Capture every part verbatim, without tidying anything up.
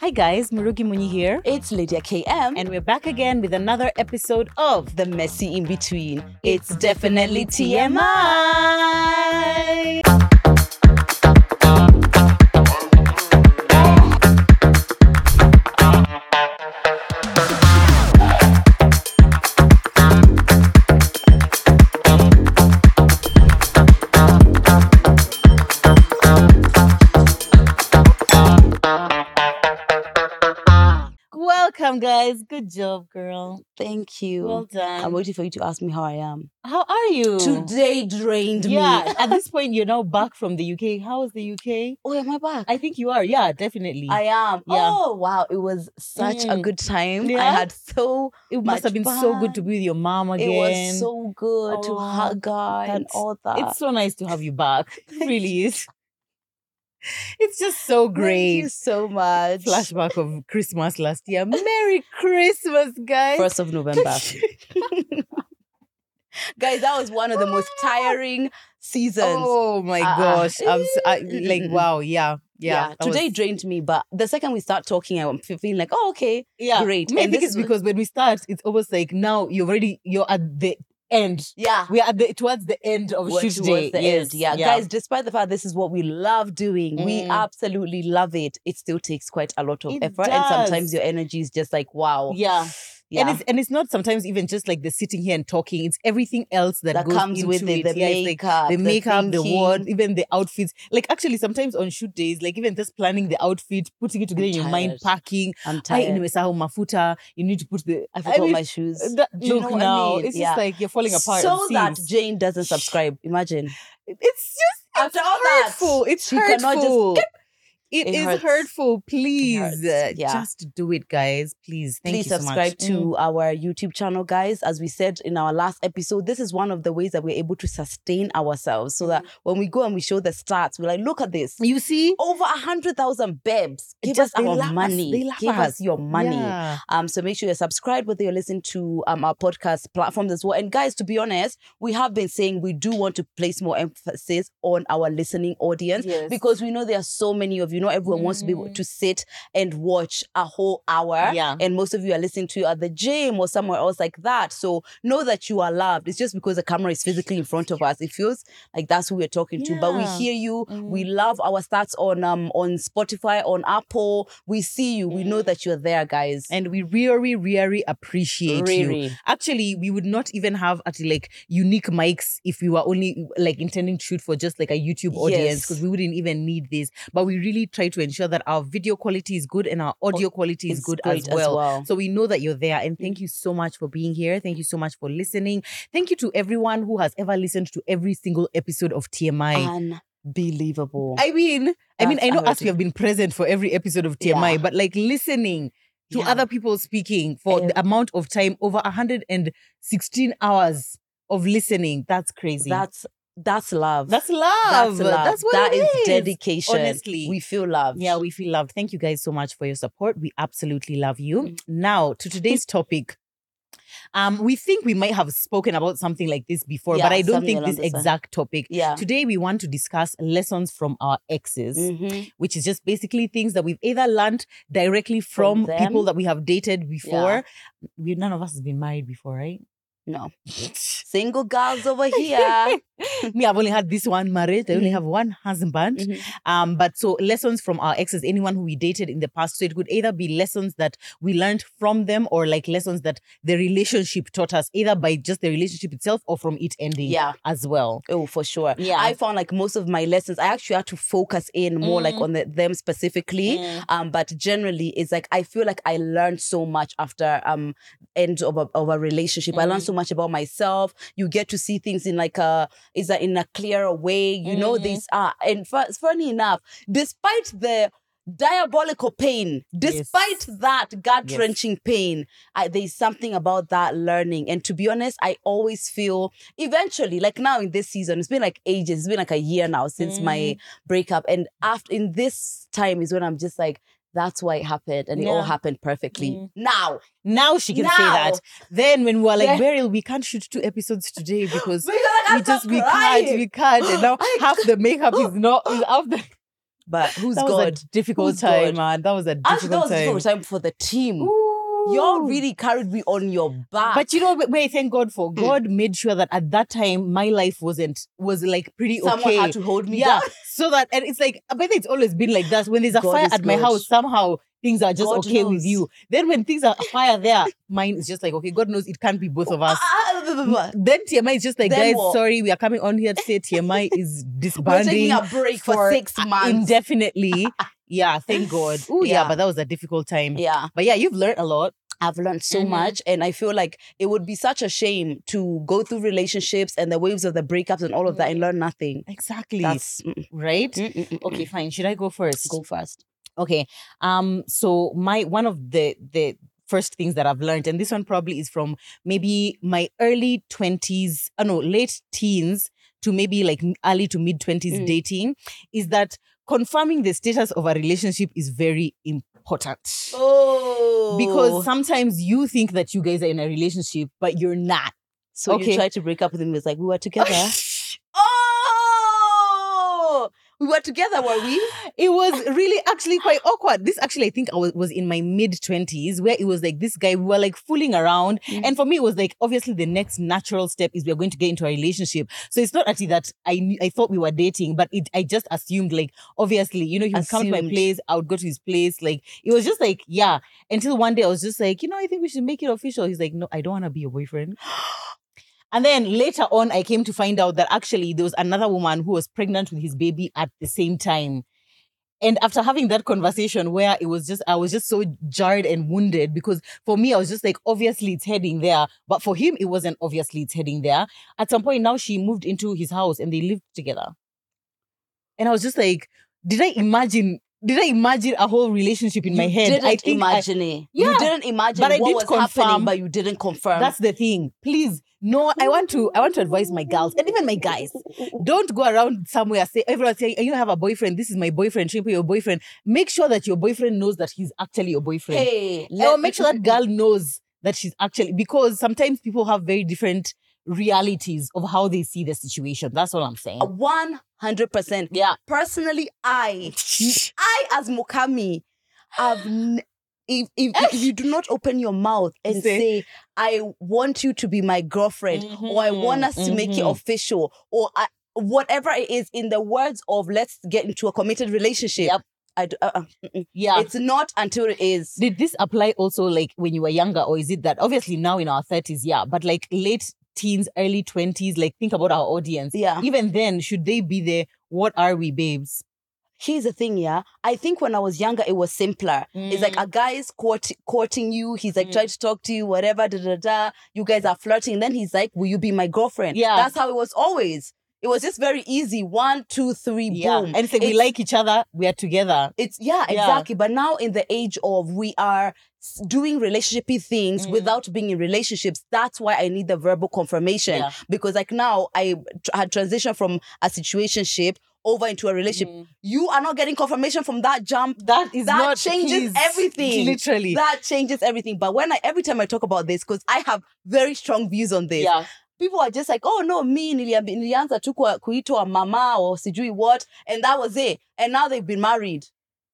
Hi guys, Murugi Muni here. It's Lydia K M. And we're back again with another episode of The Messy In Between. It's, it's definitely T M I. Welcome, guys. Good job, girl. Thank you. Well done. I'm waiting for you to ask me how I am. How are you? Today drained yeah, me. At this point, you're now back from the U K. How is the U K? Oh, am I back? I think you are. Yeah, definitely. I am. Yeah. Oh, wow. It was such mm. a good time. Yeah? I had so It much must have been fun. so good to be with your mom again. It was so good oh, to hug her and all that. It's so nice to have you back. It really is. It's just so great. Thank you so much. Flashback of Christmas last year. Merry Christmas, guys. First of November. Guys, that was one of the most tiring seasons. Oh my uh, gosh. I'm so, I, like, wow. Yeah. Yeah. yeah. Today was... drained me, but the second we start talking, I'm feeling like, oh, okay. Yeah. Great. I and think it's was... because when we start, it's almost like now you're already, you're at the end. Yeah. We are at the, towards the end of We're shoot day. The yes. end. Yeah. yeah. Guys, despite the fact this is what we love doing, mm. we absolutely love it. It still takes quite a lot of it effort. Does. And sometimes your energy is just like, wow. Yeah. Yeah. And it's and it's not sometimes even just like the sitting here and talking. It's everything else that, that goes comes into with it. it. The yeah, makeup, like the makeup, the, the word, even the outfits. Like actually, sometimes on shoot days, like even just planning the outfit, putting it together in your mind, packing. I'm tired. I mafuta. You need to put the. I forgot I mean, my shoes. That, Do you look know what now, I mean? it's yeah. just like you're falling apart. So that Jane doesn't subscribe. Imagine. It's just after it's all hurtful. that, it's she hurtful. cannot just. It, it is hurts. hurtful. Please, it yeah. just do it, guys. Please, thank Please you so subscribe much. to mm. our YouTube channel, guys. As we said in our last episode, this is one of the ways that we're able to sustain ourselves, so mm. that when we go and we show the stats, we're like, look at this. You see, over a hundred thousand babes. Give just, us our money. Us. They love Give us. us your money. Yeah. Um, so make sure you're subscribed, whether you're listening to um our podcast platforms as well. And guys, to be honest, we have been saying we do want to place more emphasis on our listening audience yes. because we know there are so many of you. Not everyone mm. wants to be able to sit and watch a whole hour. Yeah. And most of you are listening to at the gym or somewhere else like that. So know that you are loved. It's just because the camera is physically in front of us. It feels like that's who we're talking yeah. to. But we hear you. Mm. We love our stats on um on Spotify, on Apple. We see you. Mm. We know that you're there, guys. And we really, really appreciate really. you. Actually, we would not even have actually like unique mics if we were only like intending to shoot for just like a YouTube audience, because yes. we wouldn't even need this. But we really try to ensure that our video quality is good and our audio quality is it's good as well. as well. So we know that you're there. And thank you so much for being here. Thank you so much for listening. Thank you to everyone who has ever listened to every single episode of T M I. Unbelievable. I mean, That's I mean, I know amazing. us, we have been present for every episode of T M I, yeah. but like listening to yeah. other people speaking for um, the amount of time, over one hundred sixteen hours of listening, that's crazy. That's That's love. That's love. That's love. That's what that it is. is. Dedication. Honestly. We feel loved. Yeah, we feel loved. Thank you guys so much for your support. We absolutely love you. Mm. Now, to today's topic. Um, we think we might have spoken about something like this before, yeah, but I don't think this exact topic. Yeah. Today, we want to discuss lessons from our exes, mm-hmm. which is just basically things that we've either learned directly from, from people that we have dated before. Yeah. We, none of us has been married before, right? No. Single girls over here. Me, I've only had this one marriage. I only mm-hmm. have one husband. Mm-hmm. Um, but so lessons from our exes, anyone who we dated in the past. So it could either be lessons that we learned from them or like lessons that the relationship taught us, either by just the relationship itself or from it ending yeah. as well. Oh, for sure. Yeah. I found like most of my lessons, I actually had to focus in more mm. like on the, them specifically. Mm. Um, but generally, it's like I feel like I learned so much after um end of a, of a relationship. Mm. I learned so much about myself. You get to see things in like a is that in a clearer way. You mm. know these are, and f- funny enough, despite the diabolical pain, despite yes. that gut-wrenching yes. pain, I, there's something about that learning. And to be honest, I always feel eventually, like now in this season, it's been like ages, it's been like a year now since mm. my breakup, and after in this time is when I'm just like, that's why it happened, and yeah. it all happened perfectly. Mm. Now, now she can now. say that. Then when we were like, yeah. Beryl, we can't shoot two episodes today because we, we just we can't, we can't. And now half the makeup is not is off the. But who's that was God? a difficult Who's time, God? man. That was a difficult Actually, that was time. a difficult time for the team. Ooh. Y'all really carried me on your back. But you know, wait, thank God for God made sure that at that time my life wasn't was like pretty Someone okay. had to hold me yeah, down. so that and it's like I bet it's always been like that. When there's a God fire is at my good. house, somehow things are just God okay knows. with you. Then when things are fire there, mine is just like okay, God knows it can't be both of us. Then T M I is just like, Then guys, what? sorry, we are coming on here to say T M I is We're disbanding taking a break for, six months. indefinitely. Yeah, thank God. Oh yeah. Yeah. but that was a difficult time. Yeah. But yeah, you've learned a lot. I've learned so Mhm. much, and I feel like it would be such a shame to go through relationships and the waves of the breakups and all of that and learn nothing. Exactly. That's mm, right. mm, mm, mm, Okay, mm. fine. Should I go first? Go first. Okay. Um. So my one of the the first things that I've learned, and this one probably is from maybe my early twenties, oh no, late teens to maybe like early to mid twenties Mm. dating, is that confirming the status of a relationship is very important. Oh, Because sometimes you think that you guys are in a relationship, but you're not. so okay. you tried to break up with him. It's like we were together. Oh, we were together, were we? It was really actually quite awkward. This actually, I think I was, was in my mid twenties where it was like this guy, we were like fooling around. Mm. And for me, it was like, obviously the next natural step is we're going to get into a relationship. So it's not actually that I knew, I thought we were dating, but it, I just assumed like, obviously, you know, he would come to my Assumed. place, I would go to his place. Like, it was just like, yeah. Until one day I was just like, you know, I think we should make it official. He's like, no, I don't want to be your boyfriend. And then later on, I came to find out that actually there was another woman who was pregnant with his baby at the same time. And after having that conversation where it was just, I was just so jarred and wounded because for me, I was just like, obviously it's heading there. But for him, it wasn't obviously it's heading there. At some point now she moved into his house and they lived together. And I was just like, did I imagine, did I imagine a whole relationship in You my head? didn't I think I- imagine it. Yeah. You didn't imagine But I what did was confirm- happening, but you didn't confirm. That's the thing. Please, no, I want to, I want to advise my girls and even my guys. Don't go around somewhere, say, everyone saying, you have a boyfriend, this is my boyfriend, shape your boyfriend. Make sure that your boyfriend knows that he's actually your boyfriend. Hey, Or make sure that girl knows that she's actually, because sometimes people have very different realities of how they see the situation. That's all I'm saying. one hundred percent. Yeah. Personally, I, I as Mukami, have n- if, if, if you do not open your mouth and Say- say, I want you to be my girlfriend, or I want us to make it Mhm. official, or I, whatever it is, in the words of let's get into a committed relationship, Yep. I do, uh, uh, mm-mm. Yeah. It's not until it is. Did this apply also like when you were younger, or is it that obviously now in our thirties, yeah, but like late teens, early twenties, like think about our audience. Yeah. Even then, should they be there? What are we, babes? Here's the thing, yeah. I think when I was younger, it was simpler. It's like a guy is court- courting you. He's like Mm. trying to talk to you, whatever, da da da. You guys are flirting. Then he's like, will you be my girlfriend? Yeah. That's how it was always. It was just very easy. One, two, three, Yeah. boom. And it's like we It's- like each other, we are together. It's, yeah, Yeah. exactly. But now in the age of we are s- doing relationshipy things Mm. without being in relationships, that's why I need the verbal confirmation. Yeah. Because like now I tr- had transitioned from a situationship over into a relationship. Mm. You are not getting confirmation from that jump. That is That not changes please, everything. Literally. That changes everything. But when I every time I talk about this, because I have very strong views on this, yeah. people are just like, oh no, me nilia- nilianza tu kwa- kuitwa mama or sijui what, and that was it. And now they've been married.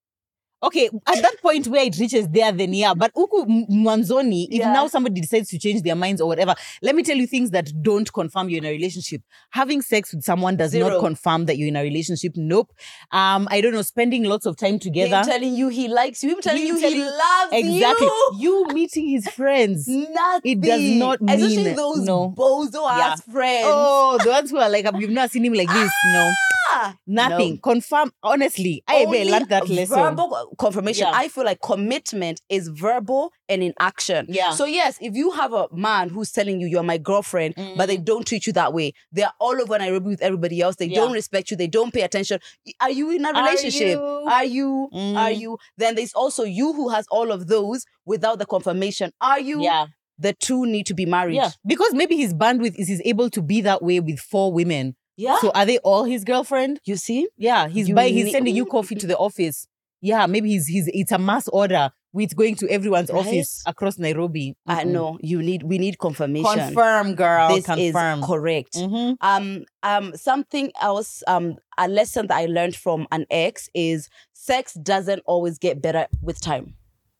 Okay, at that point where it reaches there, then yeah. But uku m- mwanzoni, if Yeah. now somebody decides to change their minds or whatever, let me tell you things that don't confirm you're in a relationship. Having sex with someone does Zero. not confirm that you're in a relationship. Nope. Um, I don't know, spending lots of time together. Him telling you he likes you, him telling Him you he telling- loves Exactly. you. You meeting his friends. Nothing. It does not Especially mean- those no. bozo ass friends. Oh, the ones who are like, you've not seen him like this. No. Ah, Nothing. no. Confirm. Honestly, I Only may learned that lesson. Verbal confirmation. Yeah. I feel like commitment is verbal and in action. Yeah. So yes, if you have a man who's telling you you're my girlfriend, Mm. but they don't treat you that way, they're all over Nairobi with everybody else. They Yeah. don't respect you. They don't pay attention. Are you in a relationship? you? Are you? Mm. Are you? Then there's also you who has all of those without the confirmation. Are you? Yeah. The two need to be married. Yeah. Because maybe his bandwidth is he's able to be that way with four women. Yeah. So are they all his girlfriend? You see? Yeah. He's You buying, he's need- sending you coffee to the office. Yeah. Maybe he's he's it's a mass order with going to everyone's Right? office across Nairobi. I Mm-mm. know you need. We need confirmation. Confirm, girl. This confirm. is correct. Mhm. Um, um, something else, um, a lesson that I learned from an ex is sex doesn't always get better with time.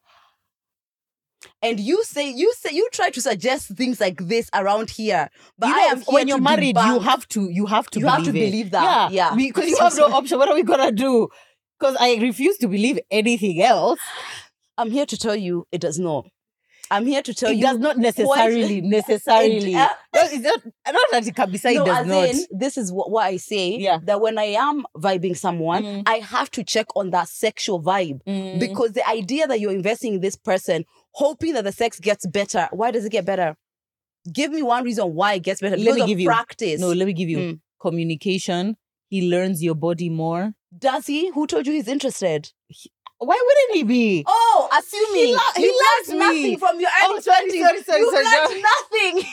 And you say, you say, you try to suggest things like this around here, but You know, I am here when you're to married, you debunk- have to, you have to, You believe have to it. believe that. Yeah. because you have no option. What are we gonna do? Because I refuse to believe anything else. I'm here to tell you, it does not. I'm here to tell It you, does not necessarily, quite- necessarily. It- uh, no, it's not. Not that it can be said. no, It does as not. in, this is what, what I say. Yeah. That when I am vibing someone, Mm. I have to check on that sexual vibe. Mm. Because the idea that you're investing in this person, hoping that the sex gets better, why does it get better? Give me one reason why it gets better. Let Because me of give you- practice. No, let me give you Mm. communication. He learns your body more. Does he? Who told you he's interested? Why wouldn't he be? Oh, assuming He lo- he you loves learned me. nothing from your Oh, early sorry, twenties. sorry, sorry, You sorry, learned nothing.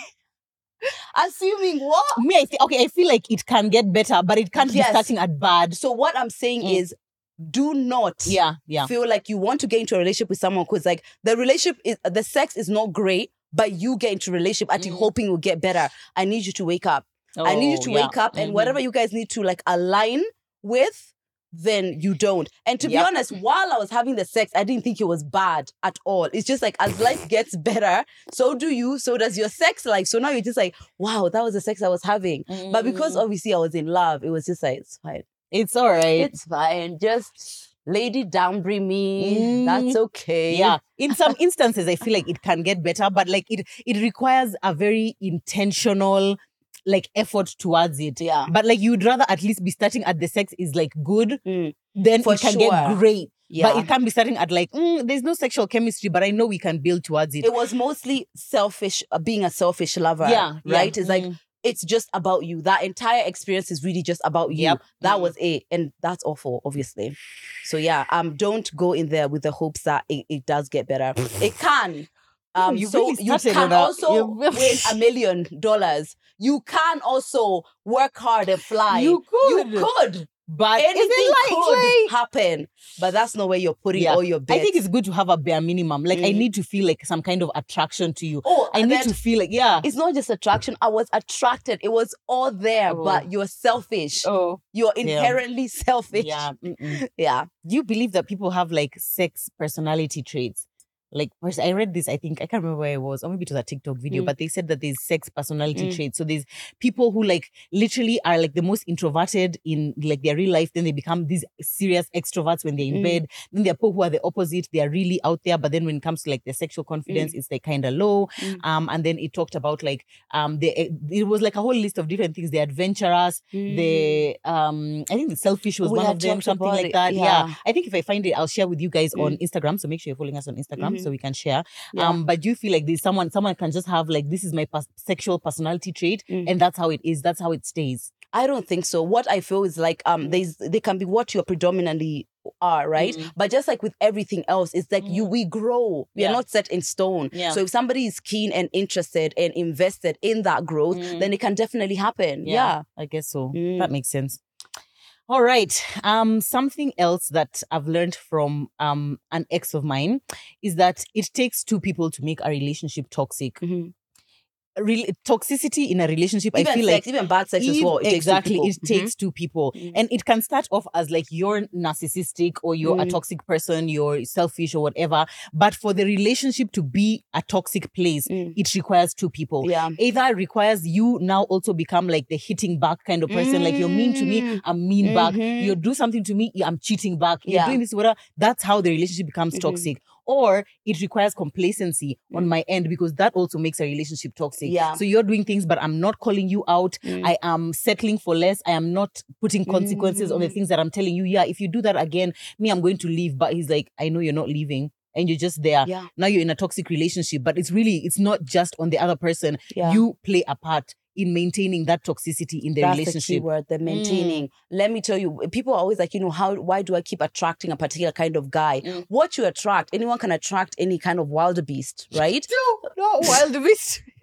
Assuming what? Me, I feel, okay, I feel like it can get better, but it can't Yes. be starting at bad. So what I'm saying Mm. is, do not Yeah, yeah. feel like you want to get into a relationship with someone because like the relationship is the sex is not great, but you get into a relationship at Mm. hoping it will get better. I need you to wake up. I need you Oh, to yeah. wake up, and Mhm. whatever you guys need to like align with, then you don't. And to be Yep. honest, while I was having the sex, I didn't think it was bad at all. It's just like as life gets better, so do you, so does your sex life. So now you're just like, wow, that was the sex I was having. But because Mm. obviously I was in love, it was just like, it's fine. It's all right. It's fine. Just lady downbury me. Mm. That's okay. Yeah. In some instances, I feel like it can get better, but like it it requires a very intentional like effort towards it. Yeah. But like you'd rather at least be starting at the sex is like good, Mm. then For it can sure. get great. Yeah. But it can be starting at like, mm, there's no sexual chemistry, but I know we can build towards it. It was mostly selfish, uh, being a selfish lover. Yeah, yeah. Right? It's like, Mm. it's just about you. That entire experience is really just about you. Yep. That Mm. was it. And that's awful, obviously. So yeah, um, don't go in there with the hopes that it, it does get better. It can. Um, you so really you started can on a- also you- win a million dollars. You can also work hard and fly. You could. You could. But Anything is it could likely? happen. But that's not where you're putting Yeah. all your bets. I think it's good to have a bare minimum. Like I Mm. need to feel like some kind of attraction to you. Oh, I and need then to feel like, yeah. it's not just attraction. I was attracted. It was all there, Oh. but you're selfish. Oh. You're inherently selfish. Yeah. mm-mm. Yeah. Do you believe that people have like sex personality traits? Like, first, I read this, I think, I can't remember where it was, or maybe it was a TikTok video, Mm. but they said that there's sex personality Mm. traits. So there's people who like literally are like the most introverted in like their real life, then they become these serious extroverts when they're in Mm. bed. Then there are people who are the opposite, they are really out there, but then when it comes to like their sexual confidence, it's like kind of low. Mm. Um, and then it talked about like, um, the, it was like a whole list of different things. They're adventurous, the, um, I think the selfish was Oh, one yeah, of them, talked something about like it. that. Yeah. Yeah. I think if I find it, I'll share with you guys on Mm. Instagram. So make sure you're following us on Instagram so Mhm. we can share. Yeah. Um, but do you feel like there's someone, someone can just have like, this is my pas- sexual personality trait, Mm. and that's how it is. That's how it stays. I don't think so. What I feel is like um there's they can be what you predominantly are, right? Mm. But just like with everything else, it's like you Mm. we grow. We Yeah. are not set in stone. Yeah. So if somebody is keen and interested and invested in that growth, Mm. then it can definitely happen. Yeah. I guess so. Mm. That makes sense. All right. Um, something else that I've learned from um an ex of mine is that it takes two people to make a relationship toxic. Mhm. Real toxicity in a relationship, Even I feel sex, like even bad sex as Eve- well. It exactly, takes two people. it takes two people, Mhm. and it can start off as like you're narcissistic or you're a Mm. toxic person, you're selfish or whatever. But for the relationship to be a toxic place, Mm. it requires two people. Yeah. Either it requires you now also become like the hitting back kind of person, like you're mean to me, Mm. I'm mean back. Mhm. You do something to me, I'm cheating back. You're Yeah. doing this, whatever. That's how the relationship becomes Mhm. toxic. Or it requires complacency on Mm. my end because that also makes a relationship toxic. Yeah. So you're doing things, but I'm not calling you out. Mm. I am settling for less. I am not putting consequences on the Mm. things that I'm telling you. Yeah, if you do that again, me, I'm going to leave. But he's like, I know you're not leaving. And you're just there. Yeah. Now you're in a toxic relationship. But it's really, it's not just on the other person. Yeah. You play a part in maintaining that toxicity in the That's the key relationship. word, the maintaining. Let me tell you, people are always like, you know, how? Why do I keep attracting a particular kind of guy? Mm. What you attract, anyone can attract any kind of wildebeest, right? No, no, wildebeest.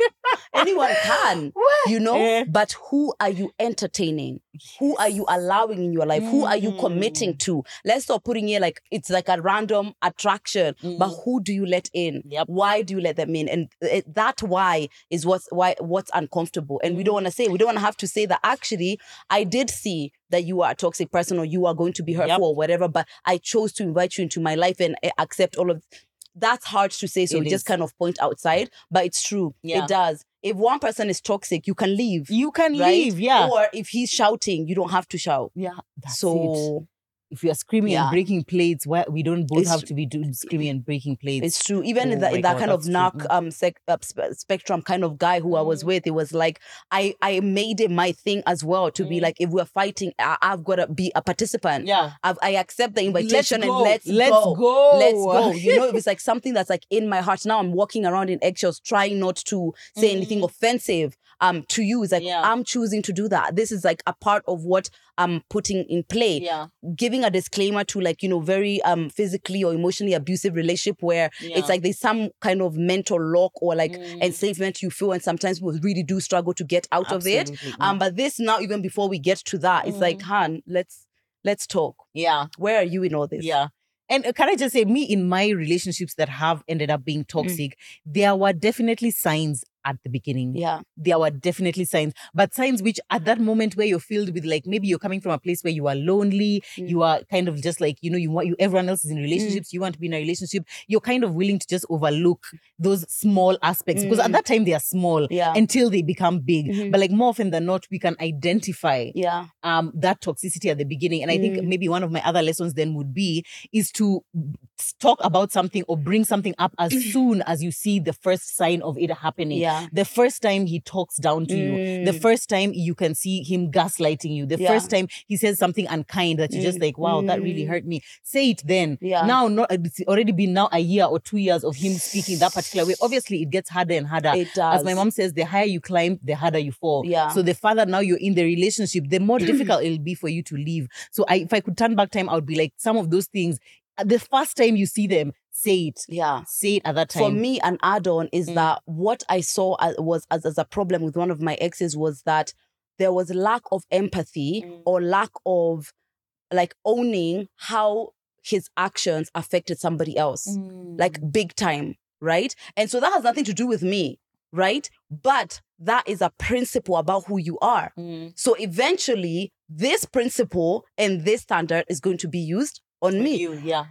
Anyone can, What? you know, Eh. but who are you entertaining? Who are you allowing in your life? Who are you committing Mm. to? Let's stop putting it like it's like a random attraction, Mm. but who do you let in? Yep. Why do you let them in? And it, that why is what's why what's uncomfortable. And we don't want to say, we don't want to have to say that actually I did see that you are a toxic person or you are going to be hurtful Yep. or whatever, but I chose to invite you into my life and uh, accept all of. That's hard to say, so It we just is. kind of point outside, but it's true. Yeah. It does. If one person is toxic, you can leave. You can right? leave, yeah. Or if he's shouting, you don't have to shout. Yeah, that's it. so If you are screaming Yeah. and breaking plates, why we don't both It's- have to be doing screaming and breaking plates. it's true. Even in, Oh the, my in that God, kind of that's true. narc um sec, uh, spe- spectrum kind of guy who I was Mm. with, it was like I I made it my thing as well to be Mm. like, if we're fighting, I, I've got to be a participant. Yeah. I've, I accept the invitation Let's and go. let's Let's go. go. Let's go. You know, if it's like something that's like in my heart now, I'm walking around in eggshells, trying not to say anything Mm. offensive um to you. It's like Yeah. I'm choosing to do that. This is like a part of what I'm putting in play. Yeah. Giving a disclaimer to like, you know, very um physically or emotionally abusive relationship where Yeah. it's like there's some kind of mental lock or like Mm. enslavement you feel, and sometimes people really do struggle to get out of it. Absolutely. Um, but this now, even before we get to that, it's like, Mm. Han, let's let's talk. Yeah. Where are you in all this? Yeah. And uh, can I just say, me in my relationships that have ended up being toxic, there were definitely signs at the beginning. Yeah. There were definitely signs, but signs which at that moment where you're filled with like, maybe you're coming from a place where you are lonely, Mm. you are kind of just like, you know, you want you everyone else is in relationships, you want to be in a relationship, you're kind of willing to just overlook those small aspects because at Mm. that time they are small Yeah. until they become big. Mhm. But like more often than not, we can identify Yeah. um that toxicity at the beginning. And I think Mm. maybe one of my other lessons then would be is to talk about something or bring something up as soon as you see the first sign of it happening. Yeah. The first time he talks down to you, the Mm. first time you can see him gaslighting you, the Yeah. first time he says something unkind that you're just Mm. like, wow, that really Mm. hurt me. Say it then. Yeah. Now, not it's already been now a year or two years of him speaking that particular way. Obviously, it gets harder and harder. It does. As my mom says, the higher you climb, the harder you fall. Yeah. So the farther now you're in the relationship, the more difficult it'll be for you to leave. So I, if I could turn back time, I would be like, some of those things, uh, the first time you see them, say it. Yeah. Say it at that time. For me, an add-on is Mm. that what I saw as, was as, as a problem with one of my exes was that there was lack of empathy Mm. or lack of like owning how his actions affected somebody else, Mm. like big time, right? And so that has nothing to do with me, right? But that is a principle about who you are. Mm. So eventually, this principle and this standard is going to be used on For me. you, yeah.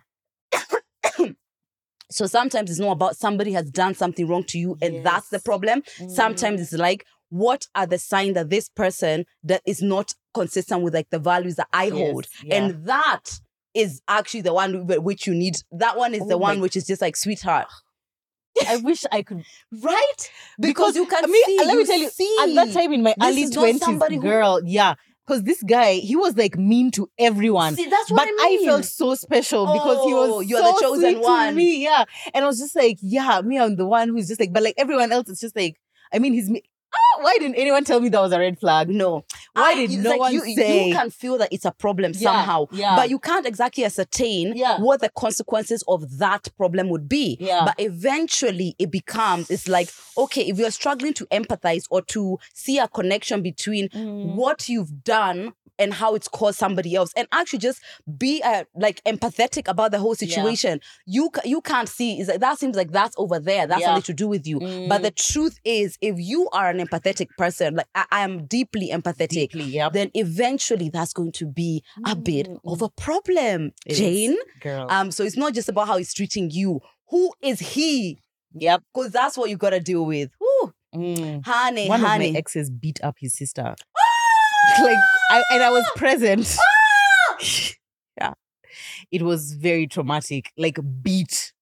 So sometimes it's not about somebody has done something wrong to you and that's the Yes. problem. Sometimes Mm. it's like, what are the signs that this person that is not consistent with like the values that I Yes, hold? yeah. And that is actually the one wh- which you need. That one is Oh the my- one which is just like, sweetheart. I wish I could. Right? Because, you can I mean, see. let me you tell you, see. at that time in my This early is not twenties, somebody who- girl, yeah. Because this guy, he was like mean to everyone. See, that's what But I mean. felt so special because he Oh, was you're so the chosen sweet one. to me. Yeah. And I was just like, yeah, me, I'm the one who's just like, but like everyone else, it's just like, I mean, he's me. Ah, why didn't anyone tell me that was a red flag? No. Why I- did it's no like one you, say? You can feel that it's a problem Yeah, somehow. yeah. But you can't exactly ascertain Yeah. what the consequences of that problem would be. Yeah. But eventually it becomes, it's like, okay, if you're struggling to empathize or to see a connection between Mm. what you've done and how it's caused somebody else, and actually just be uh, like empathetic about the whole situation. You ca- you can't see, is like, that seems like that's over there. That's Yeah. something to do with you. Mm. But the truth is, if you are an empathetic person, like I, I am deeply empathetic, Deeply, yep. then eventually that's going to be a bit Mm, of a problem, It is, Jane. girl. Um, so it's not just about how he's treating you. Who is he? yep. Because that's what you gotta deal with. Woo. Mm. Honey, One honey. of my exes beat up his sister. like, I, and I was present. yeah. It was very traumatic. Like, beat.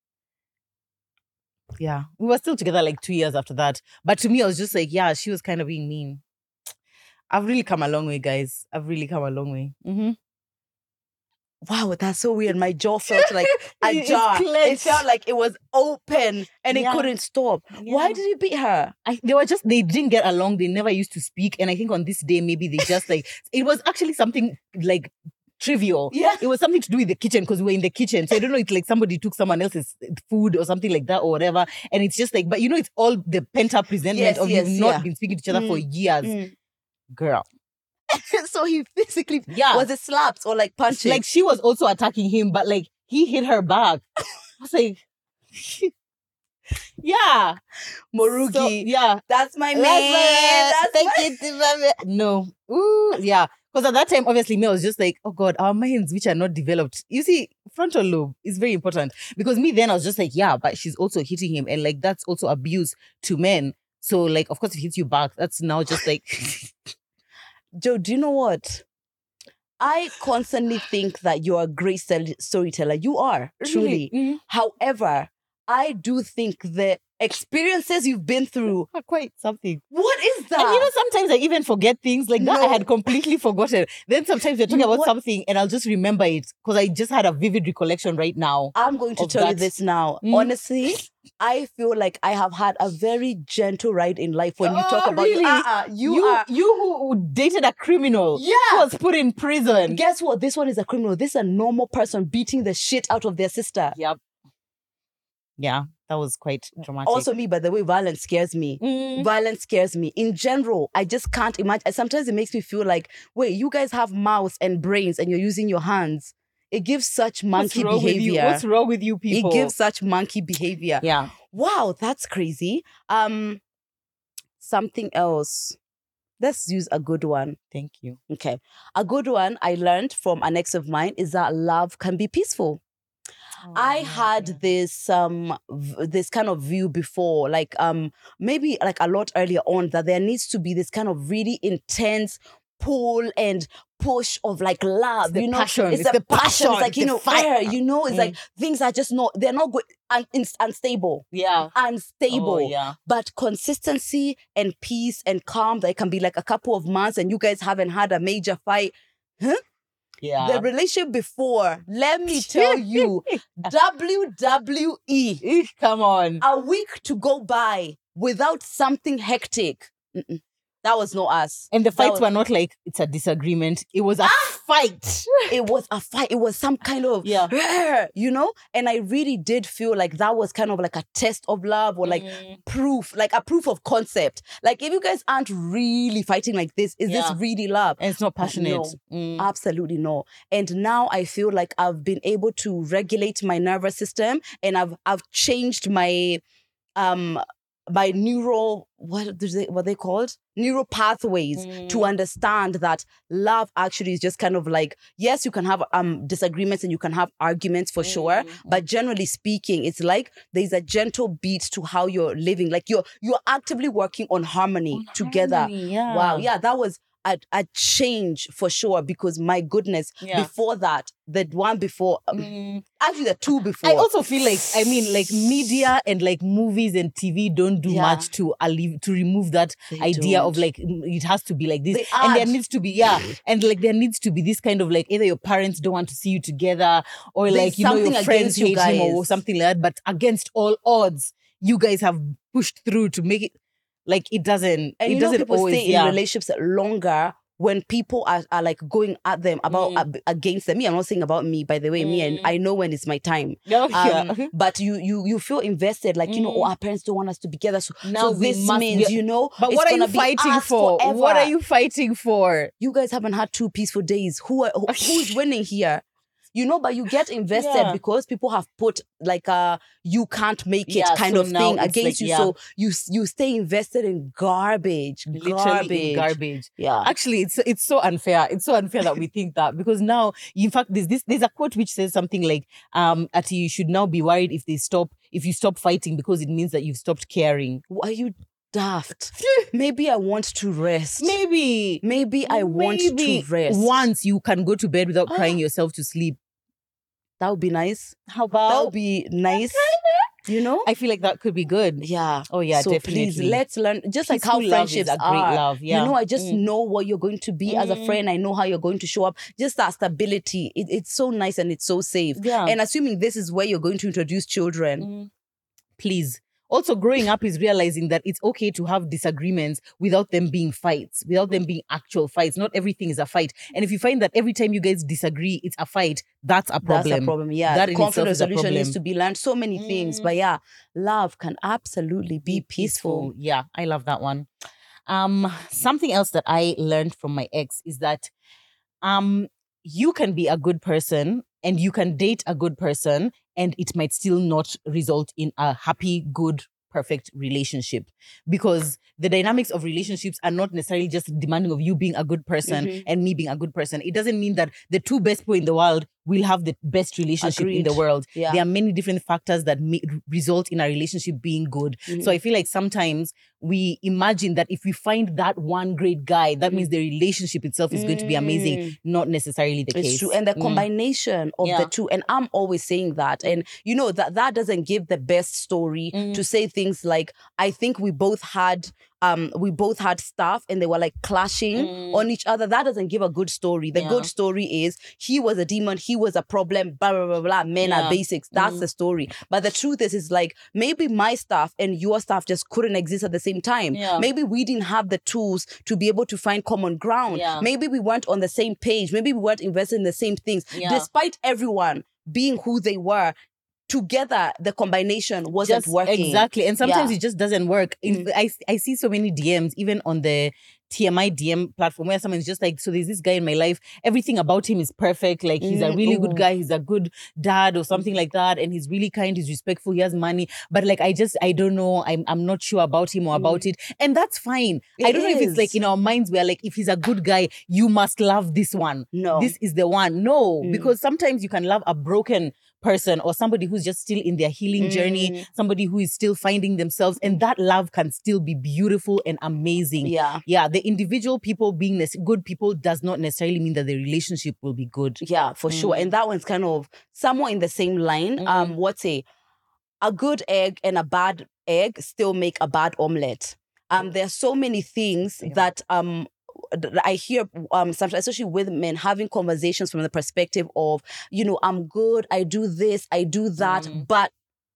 Yeah. We were still together like two years after that. But to me, I was just like, yeah, she was kind of being mean. I've really come a long way, guys. I've really come a long way. Mm-hmm. Wow, that's so weird. My jaw felt like It's ajar. It clenched. felt like it was open and Yeah. it couldn't stop. Why Yeah. did he beat her? I, they were just, they didn't get along. They never used to speak. And I think on this day, maybe they just like, it was actually something like trivial. Yeah. It was something to do with the kitchen because we were in the kitchen. So I don't know, it's like somebody took someone else's food or something like that or whatever. And it's just like, but you know, it's all the pent-up resentment Yes, of yes, you've not yeah. been speaking to each other for Mm, years. mm. Girl. So he physically, Yeah. was it slaps or like punches? Like she was also attacking him, but like he hit her back. I was like, yeah. Morugi. So, yeah. That's my man. That's That's my, my... take it to my- No. Ooh, yeah. Because at that time, obviously, me, I was just like, oh God, our minds, which are not developed. You see, frontal lobe is very important. Because me then, I was just like, yeah, but she's also hitting him. And like, that's also abuse to men. So like, of course, if he hits you back, that's now just like... Joe, do you know what? I constantly think that you're a great sell- storyteller. You are, truly. Mm-hmm. However, I do think the experiences you've been through, Are quite something. what is that? And you know, sometimes I even forget things like that. I No. had completely forgotten. Then sometimes you're talking You- about what- something and I'll just remember it because I just had a vivid recollection right now. I'm going to of tell you that. this now. Mm. Honestly, I feel like I have had a very gentle ride in life when you talk Oh, about really? you. Uh-uh, you, you, are. you who who dated a criminal, Yeah. who was put in prison. Guess what? This one is a criminal. This is a normal person beating the shit out of their sister. Yep. Yeah, that was quite dramatic. Also, me, by the way, violence scares me. Mm. Violence scares me. In general, I just can't imagine. Sometimes it makes me feel like, wait, you guys have mouths and brains and you're using your hands. It gives such monkey What's wrong with you? behavior. What's wrong with you people? It gives such monkey behavior. Yeah. Wow, that's crazy. Um, something else. Let's use a good one. Thank you. Okay. A good one I learned from an ex of mine is that love can be peaceful. I had this um v- this kind of view before, like um maybe like a lot earlier on, that there needs to be this kind of really intense pull and push of like love. It's the you know, passion. it's, It's the the passion. passion. It's like, It's you the know, fire. fire. You know, it's Mm. like things are just not. They're not good. Un- ins- unstable. Yeah. Unstable. Oh, yeah. But consistency and peace and calm, that can be like a couple of months and you guys haven't had a major fight. Yeah. The relationship before, let me tell you, W W E, Eek, come on. a week to go by without something hectic. Mm-mm. That was not us. And the That fights was- were not like it's a disagreement. It was a Ah! fight. It was a fight. It was some kind of, Yeah. you know? And I really did feel like that was kind of like a test of love or like Mm. proof, like a proof of concept. Like if you guys aren't really fighting like this, is Yeah. this really love? And it's not passionate. No. Mm. Absolutely no. And now I feel like I've been able to regulate my nervous system and I've I've changed my um my neural what do they what they called? Neural pathways to Mm. understand that love actually is just kind of like, yes, you can have um disagreements and you can have arguments for sure, Mm. but generally speaking, it's like there's a gentle beat to how you're living. Like you're you're actively working on harmony On together. harmony, yeah. Wow, yeah, that was a, a change for sure, because my goodness, Yeah. before that, the one before, um, Mm. actually the two before. I also feel like, I mean, like media and like movies and T V don't do Yeah. much to alleviate, to remove that They idea of don't. like, mm, it has to be like this. They And there add. needs to be, yeah. And like, there needs to be this kind of like, either your parents don't want to see you together or There's like, you know, your something friends against you hate him or guys. something like that. But against all odds, you guys have pushed through to make it, like, it doesn't, And it you know, doesn't people always, stay in yeah. relationships longer when people are, are like going at them about Mm. ab- against them. Me, I'm not saying about me, by the way. Me, and Mm. I know when it's my time. Oh, Um, yeah. but you you you feel invested, like you know, oh, Mm. our parents don't want us to be together, so, Now so we this must means be- you know. But it's what are you gonna be fighting us for? forever. What are you fighting for? You guys haven't had two peaceful days. Who are, who- who's winning here? You know, but you get invested Yeah. because people have put like a you can't make it Yeah, kind so of now thing it's against like, you. yeah. So you you stay invested in garbage, Literally garbage, in garbage. Yeah. Actually, it's it's so unfair. It's so unfair that we think that, because now, in fact, there's this there's a quote which says something like, um, Ati, you should now be worried if they stop if you stop fighting, because it means that you've stopped caring. Are you daft? Maybe I want to rest. Maybe. Maybe I want Maybe to rest. once you can go to bed without crying yourself to sleep. That would be nice. How That about? would be nice. You know? I feel like that could be good. Yeah. Oh yeah, so definitely. please, let's learn. Just like how Peaceful love is friendships a great are. love. Yeah. You know, I just Mm. know what you're going to be as a Mm. friend. I know how you're going to show up. Just that stability. It, it's so nice and it's so safe. Yeah. And assuming this is where you're going to introduce children. Mm. Please, Also, growing up is realizing that it's okay to have disagreements without them being fights, without them being actual fights. Not everything is a fight. And if you find that every time you guys disagree, it's a fight, that's a problem. That's a problem, yeah. That in Conflict itself is a resolution problem. needs to be learned. So many things. Mm. But yeah, love can absolutely be peaceful. Yeah, I love that one. Um, something else that I learned from my ex is that um, you can be a good person and you can date a good person and it might still not result in a happy, good, perfect relationship, because the dynamics of relationships are not necessarily just demanding of you being a good person Mhm. and me being a good person. It doesn't mean that the two best people in the world will have the best relationship in the Agreed. world. Yeah. There are many different factors that may result in a relationship being good. Mhm. So I feel like sometimes we imagine that if we find that one great guy, that Mhm. means the relationship itself is going to be amazing. Mm. Not necessarily the It's case. true. And the Mm. combination of Yeah. the two, and I'm always saying that. And you know, that that doesn't give the best story Mm. to say things like, I think we both had um we both had stuff and they were like clashing Mm. on each other. That doesn't give a good story. The Yeah. good story is he was a demon, he was a problem, blah blah blah blah. Men Yeah. are basics. That's Mm. the story. But the truth is, is like maybe my stuff and your stuff just couldn't exist at the same time. Yeah. Maybe we didn't have the tools to be able to find common ground. Yeah. Maybe we weren't on the same page. Maybe we weren't invested in the same things. Yeah. Despite everyone being who they were, together the combination wasn't Just- working. Exactly. And sometimes Yeah. it just doesn't work. In- Mm. I, I see so many D Ms, even on the T M I D M platform, where someone's just like, so there's this guy in my life, everything about him is perfect. Like, he's a Mm, really ooh. good guy, he's a good dad or something like that. And he's really kind, he's respectful, he has money. But like, I just, I don't know, I'm, I'm not sure about him or about it. And that's fine. I It don't know if it's like is. in our minds, we're like, if he's a good guy, you must love this one. No. This is the one. No, Mm. because sometimes you can love a broken person or somebody who's just still in their healing journey, Mm. somebody who is still finding themselves, and that love can still be beautiful and amazing. Yeah. Yeah, the individual people being nec- good people does not necessarily mean that the relationship will be good. Yeah, for sure. Mm. And that one's kind of somewhat in the same line. Um, Mm. what's a a good egg and a bad egg still make a bad omelette. Um, there are so many things Yeah. that um th- I hear um sometimes, especially with men, having conversations from the perspective of, you know, I'm good, I do this, I do that, Mm. but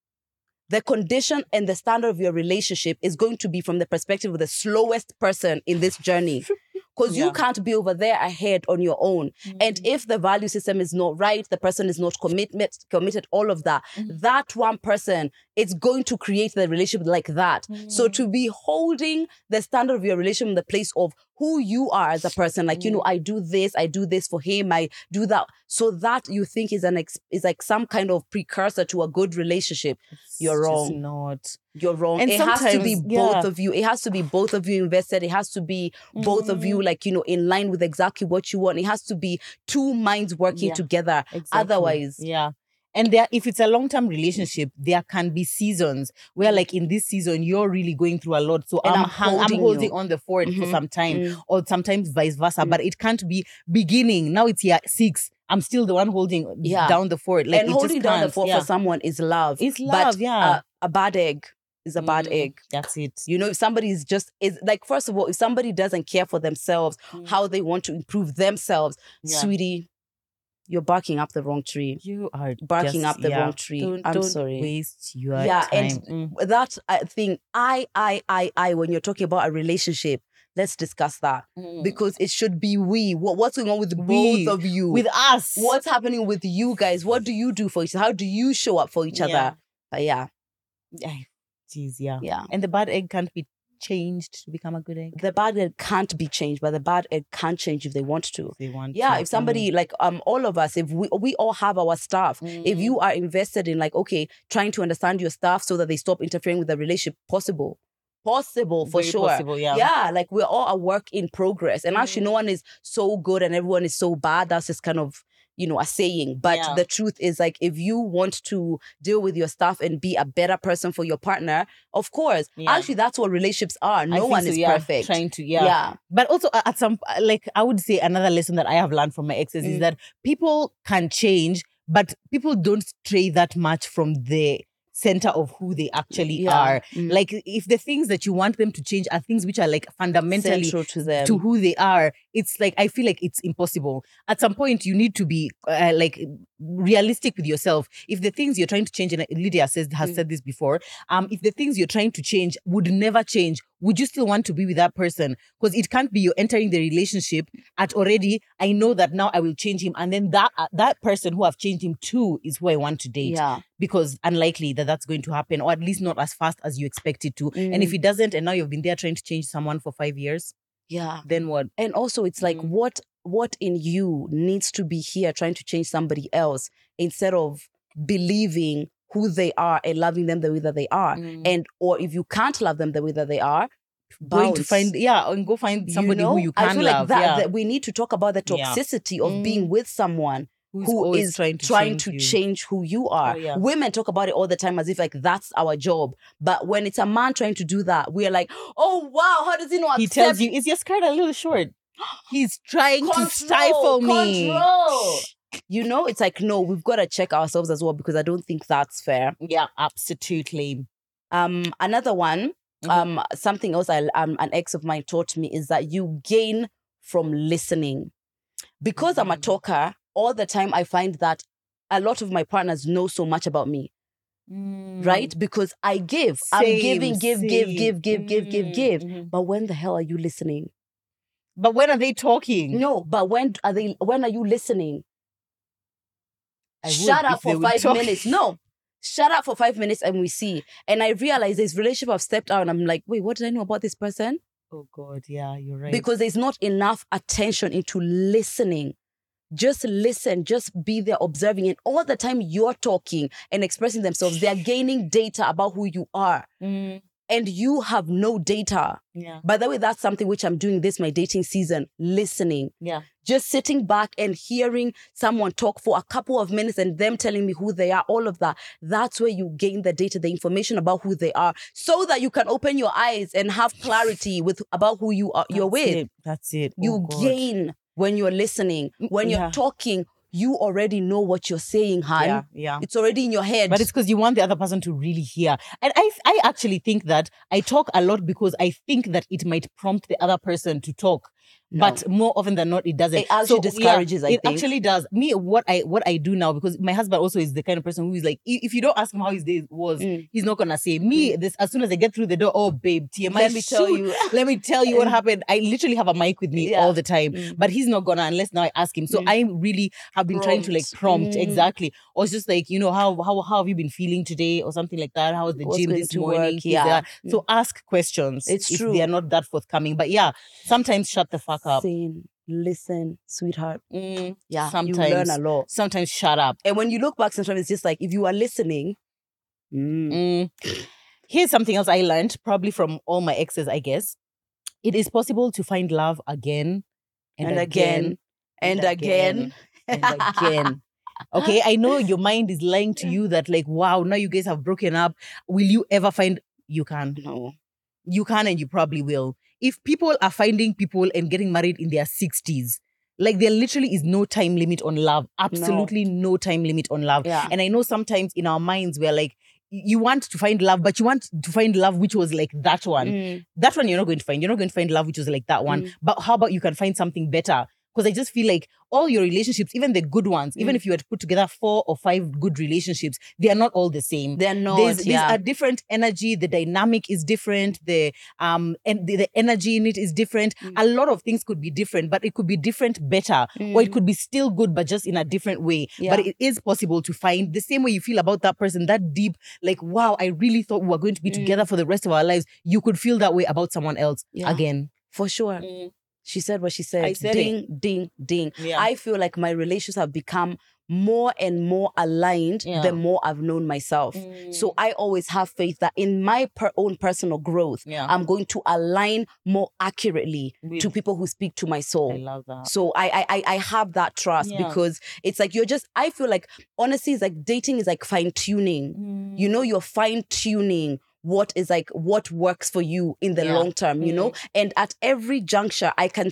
the condition and the standard of your relationship is going to be from the perspective of the slowest person in this journey. Because Yeah. you can't be over there ahead on your own. And if the value system is not right, the person is not commitment, committed, all of that, Mhm. that one person, it's going to create the relationship like that. So to be holding the standard of your relationship in the place of who you are as a person, like, you know, I do this, I do this for him, I do that. So that you think is an ex- is like some kind of precursor to a good relationship. It's You're just wrong. not. You're wrong. And it has to be sometimes, both yeah. of you. It has to be both of you invested. It has to be both of you, Mhm. like, you know, in line with exactly what you want. It has to be two minds working Yeah. together. Exactly. Otherwise, Yeah. And there, if it's a long-term relationship, there can be seasons where, like in this season, you're really going through a lot. So And I'm I'm hang, I'm holding holding you. on the fort for Mhm. some time, Mm. or sometimes vice versa. Mm. But it can't be beginning. Now it's year six. I'm still the one holding Yeah. down the fort. Like and it holding just down the can't. fort Yeah. for someone is love. It's But love, yeah. a, a bad egg is a bad Mm, egg. That's it. You know, if somebody is just is like, first of all, if somebody doesn't care for themselves, Mm. how they want to improve themselves, Yeah. sweetie, you're barking up the wrong tree. You are Barking just, up the yeah. wrong tree. Don't, I'm don't sorry. waste your Yeah, time. and Mm. that uh, thing, I, I, I, I, when you're talking about a relationship, let's discuss that. Mm. Because it should be we. What, what's going on with We, both of you? with us. What's happening with you guys? What do you do for each other? How do you show up for each Yeah. other? But yeah, Ay, Jeez, yeah. yeah. And the bad egg can't be changed to become a good egg. The bad egg can't be changed, but the bad egg can change if they want to. If they want Yeah, to. if somebody like um all of us, if we we all have our stuff. Mm. If you are invested in like, okay, trying to understand your stuff so that they stop interfering with the relationship, possible. Possible for Very sure. possible, yeah. Yeah, like we're all a work in progress. And actually Mm. no one is so good and everyone is so bad. That's just kind of, you know, a saying. But Yeah. the truth is, like, if you want to deal with your stuff and be a better person for your partner, of course. Yeah. Actually, that's what relationships are. I No think one so, is yeah. perfect. Trying to, yeah. yeah. But also uh, at some, uh, like, I would say another lesson that I have learned from my exes is Mm. that people can change, but people don't stray that much from the center of who they actually Yeah. are. Mm. Like if the things that you want them to change are things which are like fundamentally Central to them. to who they are, it's like I feel like it's impossible. At some point, you need to be uh, like realistic with yourself. If the things you're trying to change, and Lydia says has Mm. said this before, um, if the things you're trying to change would never change, would you still want to be with that person? Because it can't be you're entering the relationship at already, I know that now I will change him, and then that uh, that person who I've changed him to is who I want to date. Yeah. Because unlikely that that's going to happen, or at least not as fast as you expect it to. Mm. And if it doesn't, and now you've been there trying to change someone for five years, Yeah. then what? And also it's like Mm. what what in you needs to be here trying to change somebody else instead of believing who they are and loving them the way that they are. Mm. And or if you can't love them the way that they are, Going to bounce. find, yeah, and go find somebody you know? who you I can feel love. like that, yeah. that we need to talk about the Yeah. toxicity of Mm. being with someone Who's who always is trying to trying change to you. change who you are. Oh, yeah. Women talk about it all the time as if like that's our job. But when it's a man trying to do that, we are like, oh wow, how does he not He accept tells you, is your skirt a little short? He's trying control, to stifle me. Control. You know, it's like, no, we've got to check ourselves as well, because I don't think that's fair. Yeah, absolutely. Um, another one, Mhm. um, something else I, um, an ex of mine taught me is that you gain from listening. Because I'm a Mhm. talker, all the time I find that a lot of my partners know so much about me, Mm. right? Because I give. I'm Same, giving, give, give, same. give, give, give, give, Mm, give. mhm. But when the hell are you listening? But when are they talking? No, but when are they? When are you listening? I would Shut if up they for would five talk. minutes. No. Shut up for five minutes and we see. And I realize this relationship I've stepped out and I'm like, wait, what did I know about this person? Oh God, yeah, you're right. Because there's not enough attention into listening. Just listen, just be there observing. And all the time you're talking and expressing themselves, they're gaining data about who you are. Mm, And you have no data. yeah, By the way, that's something which I'm doing this, my dating season, listening. yeah. Just sitting back and hearing someone talk for a couple of minutes and them telling me who they are, all of that. That's where you gain the data, the information about who they are, so that you can open your eyes and have clarity with about who you are you're That's with. it. That's it. You Oh, God. gain when you're listening. When you're Yeah. talking, you already know what you're saying, Han. Yeah, yeah. It's already in your head. But it's because you want the other person to really hear. And I I actually think that I talk a lot because I think that it might prompt the other person to talk. No. But more often than not, it doesn't. It actually discourages, I it think. actually does. Me, what I what I do now, because my husband also is the kind of person who is like, i- if you don't ask him how his day was, Mm. he's not gonna say. Me, this as soon as I get through the door, oh babe, T M I, Let me tell shoot. you. Let me tell you what happened. I literally have a mic with me Yeah. all the time, Mm. but he's not gonna unless now I ask him. So Mm. I really have been trying to like prompt Mm. exactly, or it's just like, you know, how how how have you been feeling today, or something like that. How was the What's gym going this to morning? work? Things Yeah. like that. So ask questions. It's if true. they are not that forthcoming. But yeah, sometimes shut the fuck up. Saying, listen, sweetheart. Mm, Yeah, sometimes you learn a lot. Sometimes shut up. And when you look back, sometimes it's just like, if you are listening, mm, Mm. Here's something else I learned, probably from all my exes, I guess. It is possible to find love again and, and again, and again, and again. Okay, I know your mind is lying to you that like, wow, now you guys have broken up. Will you ever find? You can. No. You can, and you probably will. If people are finding people and getting married in their sixties, like there literally is no time limit on love. Absolutely no, time limit on love. Yeah. And I know sometimes in our minds we're like, you want to find love, but you want to find love which was like that one. Mm. That one you're not going to find. You're not going to find love which was like that one. Mm. But how about you can find something better? Because I just feel like all your relationships, even the good ones, even Mm. if you had to put together four or five good relationships, they are not all the same. They're not, There's, yeah. there's a different energy. The dynamic is different. The um and the, the energy in it is different. Mm. A lot of things could be different, but it could be different better, or it Mm. could be still good, but just in a different way. Yeah. But it is possible to find the same way you feel about that person, that deep, like, wow, I really thought we were going to be Mm. together for the rest of our lives. You could feel that way about someone else Yeah. again. For sure. She said what she said. I said ding, ding, ding. Yeah. I feel like my relationships have become more and more aligned Yeah. the more I've known myself. So I always have faith that in my per- own personal growth, Yeah. I'm going to align more accurately With- to people who speak to my soul. I love that. So I, I I I have that trust Yeah. because it's like you're just, I feel like honestly, it's like dating is like fine tuning. You know, you're fine tuning what is like what works for you in the Yeah. long term, you know? And at every juncture, I can see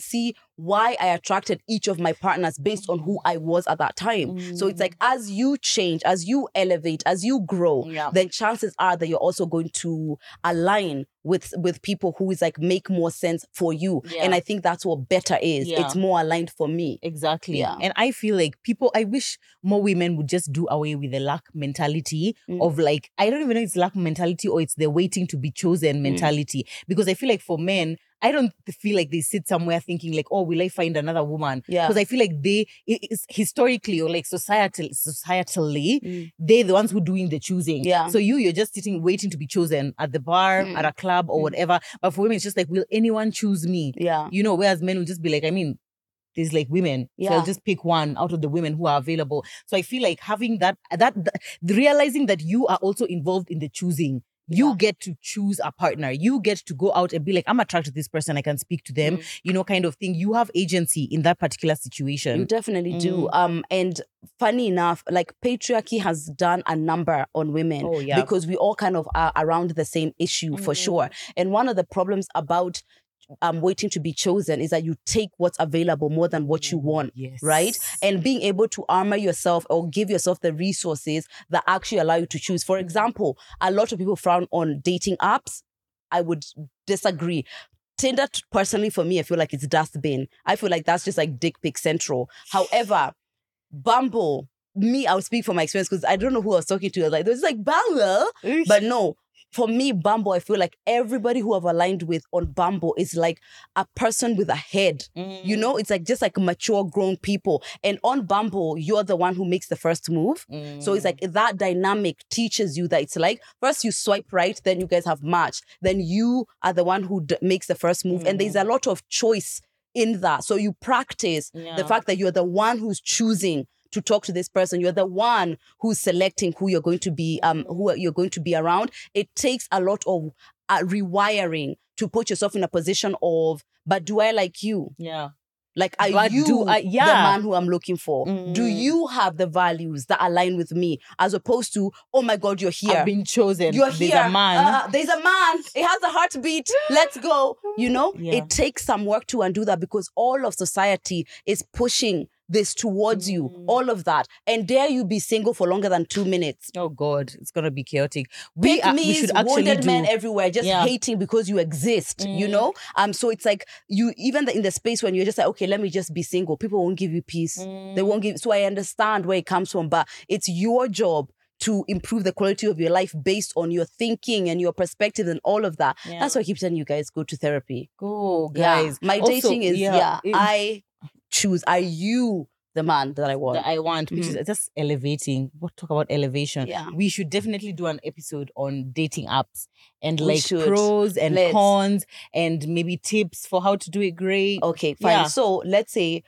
why I attracted each of my partners based on who I was at that time. Mm. So it's like, as you change, as you elevate, as you grow, yeah. then chances are that you're also going to align with with people who is like make more sense for you. Yeah. And I think that's what better is. Yeah. It's more aligned for me. Exactly. Yeah. And I feel like people, I wish more women would just do away with the lack mentality mm. of like, I don't even know if it's lack mentality or it's the waiting to be chosen mentality. Mm. Because I feel like for men, I don't feel like they sit somewhere thinking like, oh, will I find another woman? Yeah. Because I feel like they, it's historically or like societal, societally, mm. they're the ones who are doing the choosing. Yeah. So you, you're just sitting waiting to be chosen at the bar, mm. at a club or mm. whatever. But for women, it's just like, will anyone choose me? Yeah. You know, whereas men will just be like, I mean, there's like women. Yeah. So I'll just pick one out of the women who are available. So I feel like having that, that, that realizing that you are also involved in the choosing. You yeah. get to choose a partner. You get to go out and be like, I'm attracted to this person. I can speak to them, mm. you know, kind of thing. You have agency in that particular situation. You definitely mm. do. Um, and funny enough, like patriarchy has done a number on women oh, yeah. because we all kind of are around the same issue mm. for sure. And one of the problems about um, waiting to be chosen is that you take what's available more than what you want, yes. right? And being able to armor yourself or give yourself the resources that actually allow you to choose. For example, a lot of people frown on dating apps. I would disagree. Tinder, personally, for me, I feel like it's dustbin. I feel like that's just like dick pic central. However, Bumble, me, I'll speak from my experience because I don't know who I was talking to. I was like, there's like Bumble, but no. For me, Bumble, I feel like everybody who I've aligned with on Bumble is like a person with a head. Mm. You know, it's like just like mature, grown people. And on Bumble, you're the one who makes the first move. Mm. So it's like that dynamic teaches you that it's like, first you swipe right, then you guys have matched. Then you are the one who d- makes the first move. Mm. And there's a lot of choice in that. So you practice yeah. the fact that you're the one who's choosing to talk to this person. You're the one who's selecting who you're going to be, um, who you're going to be around. It takes a lot of uh, rewiring to put yourself in a position of, but do I like you? Yeah. Like, are but you do I, yeah. the man who I'm looking for? Mm. Do you have the values that align with me? As opposed to, oh my God, you're here. I've been chosen. You're there's here. There's a man. Uh, there's a man. It has a heartbeat. Let's go. You know, yeah. it takes some work to undo that because all of society is pushing this towards mm. you, all of that. And dare you be single for longer than two minutes. Oh God, it's going to be chaotic. We, Pick are, me, we should actually wounded do... men everywhere, just yeah. hating because you exist, mm. you know? Um, So it's like, you even the, in the space when you're just like, okay, let me just be single, people won't give you peace. Mm. They won't give, so I understand where it comes from, but it's your job to improve the quality of your life based on your thinking and your perspective and all of that. Yeah. That's why I keep telling you guys, go to therapy. Go, guys. Yeah. My also, dating is, yeah, yeah it, I choose, are you the man that I want. That I want, which mm-hmm. is just elevating. What talk about elevation? Yeah. We should definitely do an episode on dating apps and we like should. pros and let's. cons and maybe tips for how to do it great. Okay, fine. Yeah. So let's say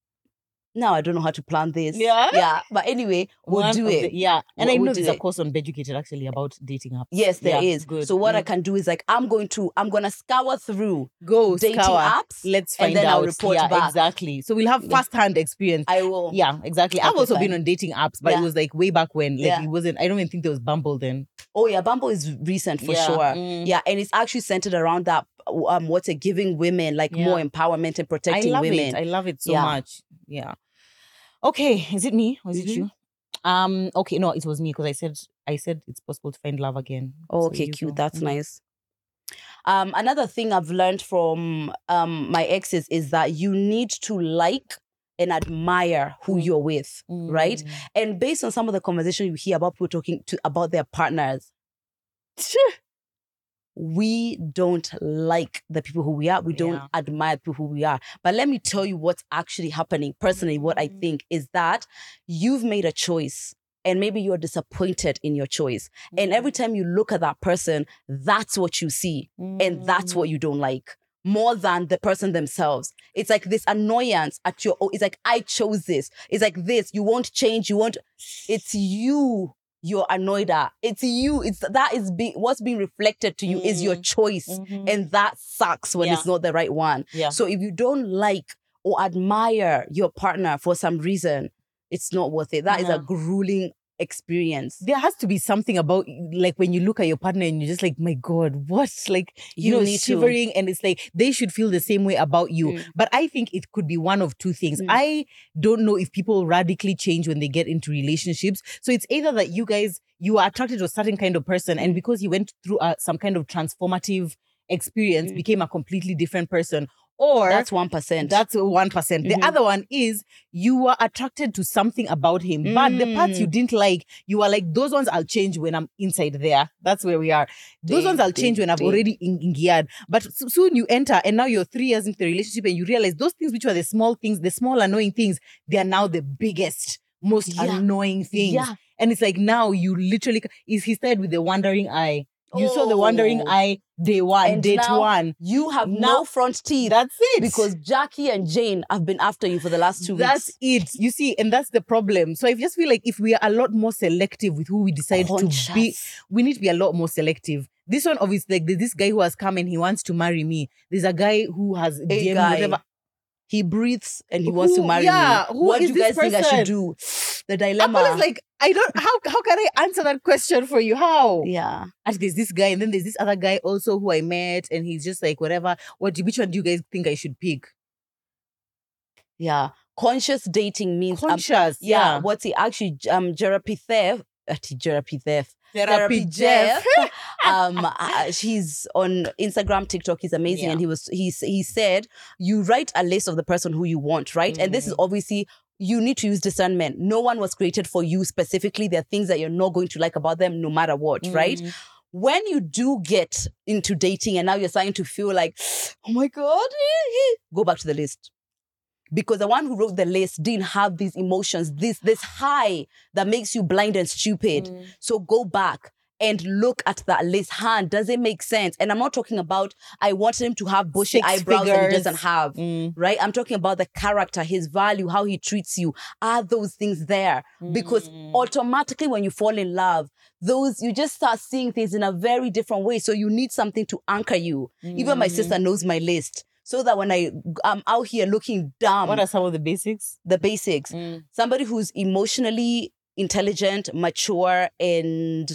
now I don't know how to plan this. Yeah. Yeah. But anyway, we'll One do it. The, yeah. And we'll, I know we'll there's a course on Beducated actually about dating apps. Yes, there yeah, is. Good. So what mm. I can do is like, I'm going to, I'm going to scour through Go dating scour. apps. Let's find and then out. I'll report yeah, back. Exactly. So we'll have first-hand experience. I will. Yeah, exactly. Okay, I've also fine. been on dating apps, but yeah. it was like way back when. Like yeah. it wasn't, I don't even think there was Bumble then. Oh yeah, Bumble is recent for yeah. sure. Mm. Yeah, and it's actually centered around that, um, what's it, giving women like yeah. more empowerment and protecting I love women. It. I love it so yeah. much. Yeah. Okay, is it me or is mm-hmm. it you? Um. Okay, no, it was me because I said I said it's possible to find love again. Oh, so okay, cute. Go. That's mm-hmm. nice. Um, another thing I've learned from um my exes is that you need to like and admire who mm. you're with, mm. right? And based on some of the conversation you hear about people talking to about their partners, we don't like the people who we are. We don't yeah. admire the people who we are. But let me tell you what's actually happening. Personally, what I think is that you've made a choice and maybe you're disappointed in your choice. Mm. And every time you look at that person, that's what you see. Mm. And that's what you don't like. More than the person themselves. It's like this annoyance at your own. It's like, I chose this. It's like this. You won't change. You won't. It's you. You're annoyed at. It's you. It's that is be, what's being reflected to you mm. is your choice. Mm-hmm. And that sucks when yeah. it's not the right one. Yeah. So if you don't like or admire your partner for some reason, it's not worth it. That yeah. is a grueling experience. There has to be something about, like, when you look at your partner and you're just like, my God, what? Like, you, you know, shivering. To. And it's like, they should feel the same way about you. Mm. But I think it could be one of two things. Mm. I don't know if people radically change when they get into relationships. So it's either that you guys, you are attracted to a certain kind of person, and because you went through uh, some kind of transformative experience, mm. became a completely different person. Or that's one percent. That's one percent. Mm-hmm. The other one is you were attracted to something about him, mm. but the parts you didn't like, you are like, those ones I'll change when I'm inside there. That's where we are. Those ding, ones I'll change ding, when I've ding. already in, in geared. But so, soon you enter, and now you're three years into the relationship, and you realize those things which were the small things, the small annoying things, they are now the biggest, most yeah. annoying things. Yeah. And it's like, now you literally, is he started with the wandering eye. You oh. saw the wandering eye day one, and date one. You have now, no front teeth. That's it. Because Jackie and Jane have been after you for the last two that's weeks. That's it. You see, and that's the problem. So I just feel like if we are a lot more selective with who we decide Conscious. to be, we need to be a lot more selective. This one, obviously, like, there's this guy who has come and he wants to marry me. There's a guy who has a D M guy. whatever. He breathes and he who, wants to marry yeah, me. Who what is do you guys person? think I should do? The dilemma. I'm always like, I don't, how how can I answer that question for you? How? Yeah. And there's this guy, and then there's this other guy also who I met, and he's just like, whatever. What? Do, which one do you guys think I should pick? Yeah. Conscious dating means... Conscious, um, yeah. yeah. What's he actually... Um, Jerapy Theft... Uh, Jerapy Theft. Therapy, Therapy Jeff. Jeff. um, uh, he's on Instagram, TikTok. He's amazing, yeah. and he was he he said you write a list of the person who you want, right? Mm. And this is obviously you need to use discernment. No one was created for you specifically. There are things that you're not going to like about them, no matter what, mm. right? When you do get into dating, and now you're starting to feel like, oh my God, go back to the list. Because the one who wrote the list didn't have these emotions, this this high that makes you blind and stupid. Mm. So go back and look at that list. Han, does it make sense? And I'm not talking about, I wanted him to have bushy Six eyebrows figures. and he doesn't have, mm. right? I'm talking about the character, his value, how he treats you. Are those things there? Mm. Because automatically when you fall in love, those, you just start seeing things in a very different way. So you need something to anchor you. Mm. Even my sister knows my list. So that when I, I'm out here looking dumb. What are some of the basics? The basics. Mm. Somebody who's emotionally intelligent, mature, and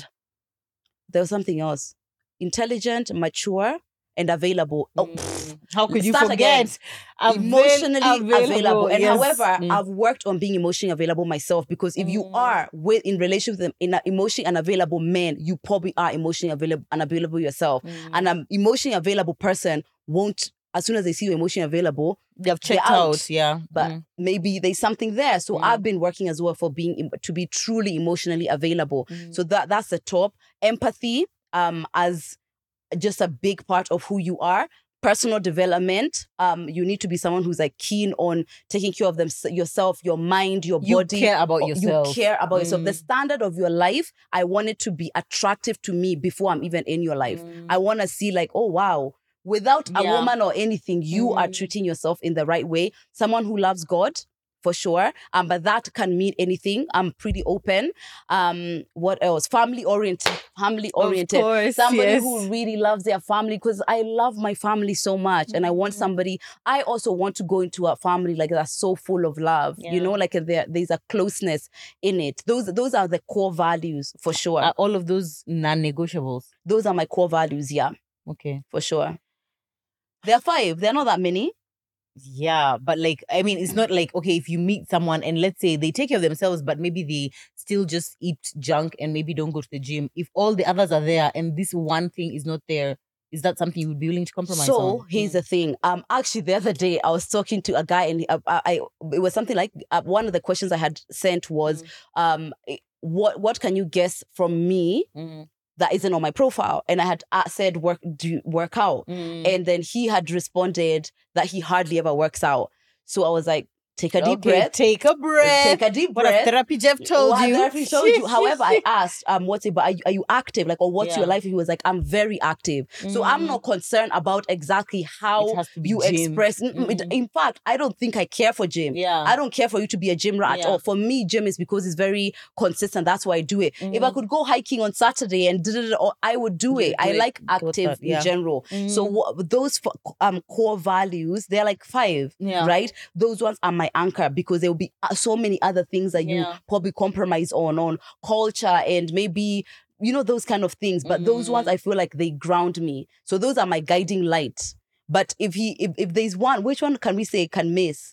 there was something else. Intelligent, mature, and available. Mm. Oh, how could you forget? Avail- emotionally available. available. And yes. however, mm. I've worked on being emotionally available myself, because if mm. you are with in relationship with an emotionally unavailable man, you probably are emotionally available unavailable yourself. Mm. And an emotionally available person won't, as soon as they see you emotionally available, they've checked out. out. Yeah. But mm. maybe there's something there. So mm. I've been working as well for being, to be truly emotionally available. Mm. So that that's the top. Empathy um, as just a big part of who you are. Personal development. Um, you need to be someone who's like keen on taking care of them, yourself, your mind, your you body. You care about yourself. You care about mm. yourself. The standard of your life, I want it to be attractive to me before I'm even in your life. Mm. I want to see like, oh, wow. Without a yeah. woman or anything, you mm. are treating yourself in the right way. Someone who loves God, for sure. Um, but that can mean anything. I'm pretty open. Um, what else? Family oriented. Family oriented. Of course, somebody yes. who really loves their family, because I love my family so much, mm. and I want somebody. I also want to go into a family like that's so full of love. Yeah. You know, like there, there's a closeness in it. Those, those are the core values for sure. Are all of those non-negotiables? Those are my core values. Yeah. Okay. For sure. There are five. There are not that many. Yeah, but like, I mean, it's not like, okay, if you meet someone and let's say they take care of themselves, but maybe they still just eat junk and maybe don't go to the gym. If all the others are there and this one thing is not there, is that something you would be willing to compromise so, on? So here's mm. the thing. Um, actually, the other day I was talking to a guy, and uh, I, I it was something like uh, one of the questions I had sent was, mm. um, what what can you guess from me? Mm. that isn't on my profile? And I had uh, said work do work out. Mm. And then he had responded that he hardly ever works out. So I was like, take a deep okay, breath. Take a breath. Take a deep breath. What Therapy Jeff told what you. Therapy told you. However, I asked, um, what's it, but are you, are you active? Like, or what's yeah. your life? He was like, I'm very active. Mm. So I'm not concerned about exactly how you gym. express. Mm. In fact, I don't think I care for gym. Yeah. I don't care for you to be a gym rat yeah. at all. For me, gym is because it's very consistent. That's why I do it. Mm. If I could go hiking on Saturday and did it, I would do it. Do I it. like active yeah. in general. Mm. So w- those um core values, they're like five, yeah. right? Those ones are my my anchor, because there will be so many other things that you Yeah. probably compromise on, on culture and maybe, you know, those kind of things. But mm. those ones, I feel like they ground me. So those are my guiding light. But if he, if, if there's one, which one can we say can miss?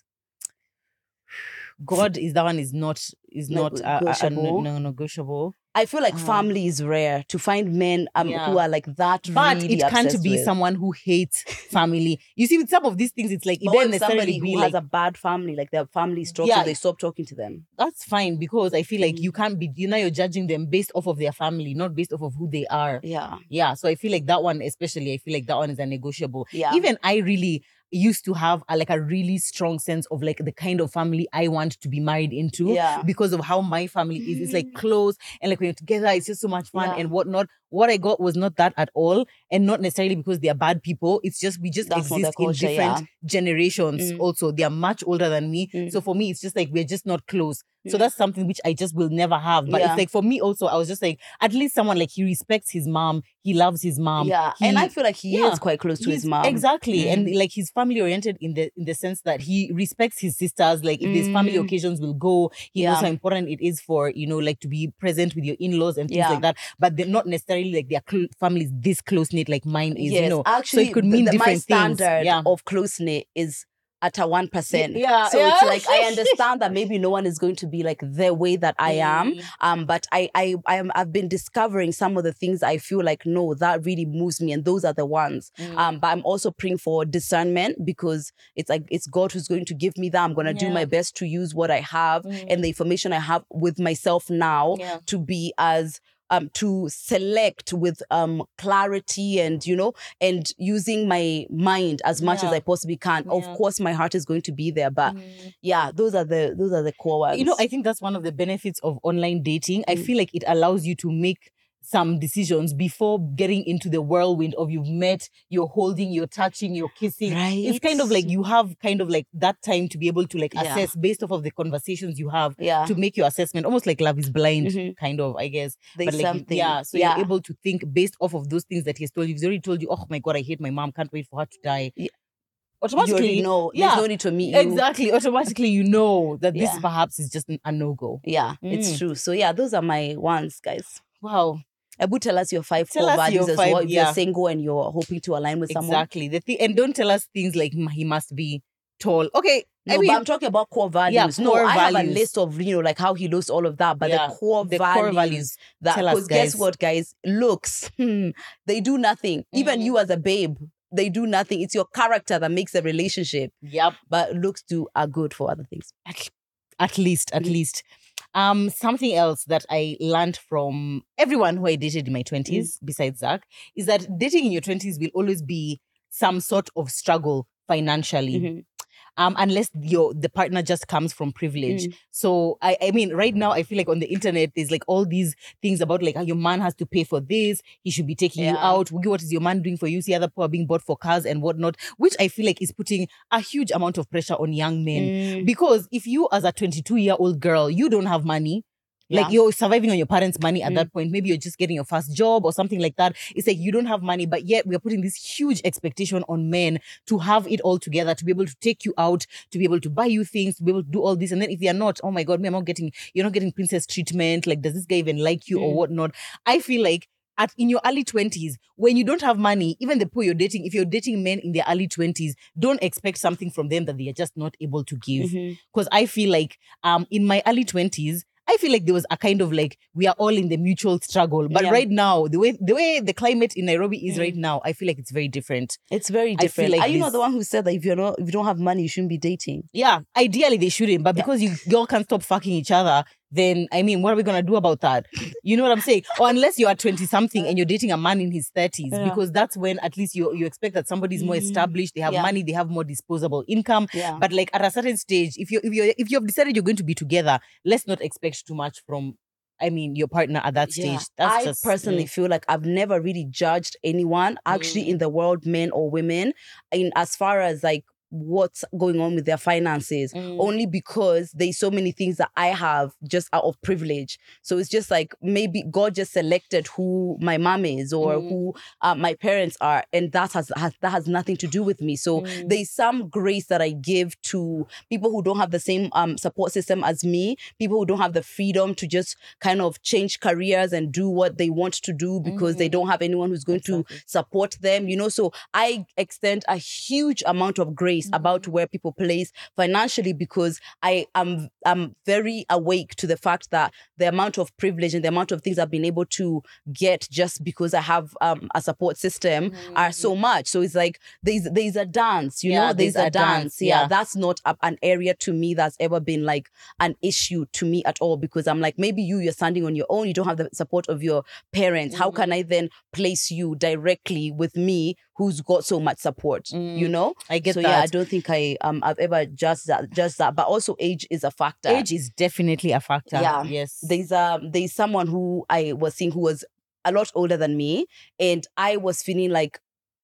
God is that one is not is not negotiable. Uh, uh, no negotiable. I feel like um, family is rare to find men um, yeah. who are like that. But really it can't be with. someone who hates family. You see, with some of these things, it's like but it doesn't necessarily somebody who be has like, a bad family, like their family structure, yeah. they stop talking to them. That's fine, because I feel like mm. you can't be. You know, you're judging them based off of their family, not based off of who they are. Yeah, yeah. So I feel like that one, especially, I feel like that one is a negotiable. Yeah. Even I really used to have a, like a really strong sense of like the kind of family I want to be married into, yeah. because of how my family is. It's like close, and like when you're together, it's just so much fun yeah. and whatnot. What I got was not that at all, and not necessarily because they are bad people. It's just we just That's exist culture, in different yeah. generations. Mm. Also, they are much older than me, mm. so for me, it's just like we're just not close. Mm. So that's something which I just will never have. But yeah. it's like for me also, I was just like, at least someone like he respects his mom, he loves his mom. Yeah, he, and I feel like he yeah, is quite close to his mom. Exactly, mm. and like he's family oriented in the in the sense that he respects his sisters. Like if mm. there's family occasions, will go. He yeah. knows how important it is for, you know, like to be present with your in-laws and things yeah. like that. But they're not necessarily like their cl- families this close knit like mine is. Yes, you know, actually, so it could mean the, different my standard things. Yeah. of close knit is at a one percent. Yeah, so yeah. it's like I understand that maybe no one is going to be like the way that I am. Mm. Um, but I I I am I've been discovering some of the things I feel like no, that really moves me, and those are the ones. Mm. Um, but I'm also praying for discernment, because it's like it's God who's going to give me that. I'm gonna Yeah. do my best to use what I have Mm. and the information I have with myself now Yeah. to be as Um, to select with um, clarity and, you know, and using my mind as much Yeah. as I possibly can. Yeah. Of course, my heart is going to be there, but Mm. yeah, those are the those are the core ones. You know, I think that's one of the benefits of online dating. I Mm. feel like it allows you to make some decisions before getting into the whirlwind of you've met, you're holding, you're touching, you're kissing. Right. It's kind of like you have kind of like that time to be able to like Yeah. assess based off of the conversations you have yeah, to make your assessment, almost like Love is Blind, Mhm. kind of, I guess. there's But like, something. yeah, so yeah. you're able to think based off of those things that he's told you. He's already told you, oh my God, I hate my mom, can't wait for her to die. Yeah. You Automatically, already know. yeah. There's no need to meet you. Exactly. Automatically, you know that this Yeah. perhaps is just a no-go. Yeah, Mm. it's true. So yeah, those are my ones, guys. Wow. Abu, tell us your five Tell core us values your as five- well. If yeah. you're single and you're hoping to align with someone. Exactly. The thing, and don't tell us things like "Mm, he must be tall. Okay. No, I mean, but I'm talking about core values. no, core I have a values. list of, you know, like how he looks, all of that. But Yeah, the core the values, core values. that, Tell us, because guess guys. what, guys? Looks, hmm, they do nothing. Even Mhm. you as a babe, they do nothing. It's your character that makes a relationship. Yep. But looks do are good for other things. At, at least, at Mhm. least. Um, something else that I learned from everyone who I dated in my twenties, Mm. besides Zach, is that dating in your twenties will always be some sort of struggle financially. Mhm. Um, unless your the partner just comes from privilege. Mm. So I, I mean, right now I feel like on the internet there's like all these things about like how your man has to pay for this, he should be taking you Yeah. out. What is your man doing for you? See other people are being bought for cars and whatnot, which I feel like is putting a huge amount of pressure on young men. Mm. Because if you as a twenty-two year old girl, you don't have money. Like Yeah. you're surviving on your parents' money at Mm. that point. Maybe you're just getting your first job or something like that. It's like you don't have money, but yet we're putting this huge expectation on men to have it all together, to be able to take you out, to be able to buy you things, to be able to do all this. And then if you're not, oh my God, me, I'm not getting, you're not getting princess treatment. Like, does this guy even like you or Mm. whatnot? I feel like at in your early twenties, when you don't have money, even the people you're dating, if you're dating men in their early twenties, don't expect something from them that they are just not able to give. Mhm. Because I feel like um in my early twenties, I feel like there was a kind of like we are all in the mutual struggle. But Yeah. right now, the way the way the climate in Nairobi is Mm. right now, I feel like it's very different. It's very I feel different. like Are you not this- the one who said that if you're not, if you don't have money, you shouldn't be dating? Yeah, ideally they shouldn't, but Yeah. because you y'all can't stop fucking each other, then I mean, what are we gonna do about that? You know what I'm saying? Or unless you are twenty something and you're dating a man in his thirties, Yeah. because that's when at least you you expect that somebody's more Mhm. established, they have Yeah. money, they have more disposable income. Yeah. But like at a certain stage, if you if you if you have decided you're going to be together, let's not expect too much from, I mean, your partner at that stage. Yeah. That's I just personally mm. feel like I've never really judged anyone actually Mm. in the world, men or women, in as far as like what's going on with their finances, Mm. only because there's so many things that I have just out of privilege. So it's just like maybe God just selected who my mom is or Mm. who uh, my parents are, and that has, has that has nothing to do with me. So Mm. there's some grace that I give to people who don't have the same um support system as me, people who don't have the freedom to just kind of change careers and do what they want to do because they Mhm. don't have anyone who's going Exactly. to support them, you know. So I extend a huge amount of grace Mhm. about where people place financially, because I am I'm very awake to the fact that the amount of privilege and the amount of things I've been able to get just because I have um, a support system are so much. So it's like there's there's a dance, you Yeah, know, there's, there's a, a dance. dance, Yeah, yeah. that's not a, an area to me that's ever been like an issue to me at all, because I'm like, maybe you you're standing on your own, you don't have the support of your parents. How can I then place you directly with me who's got so much support? You Mm, know, I get so that. yeah, I don't think I um I've ever judged that just that, but also age is a factor. Age is definitely a factor. Yeah. Yes. There's um there's someone who I was seeing who was a lot older than me, and I was feeling like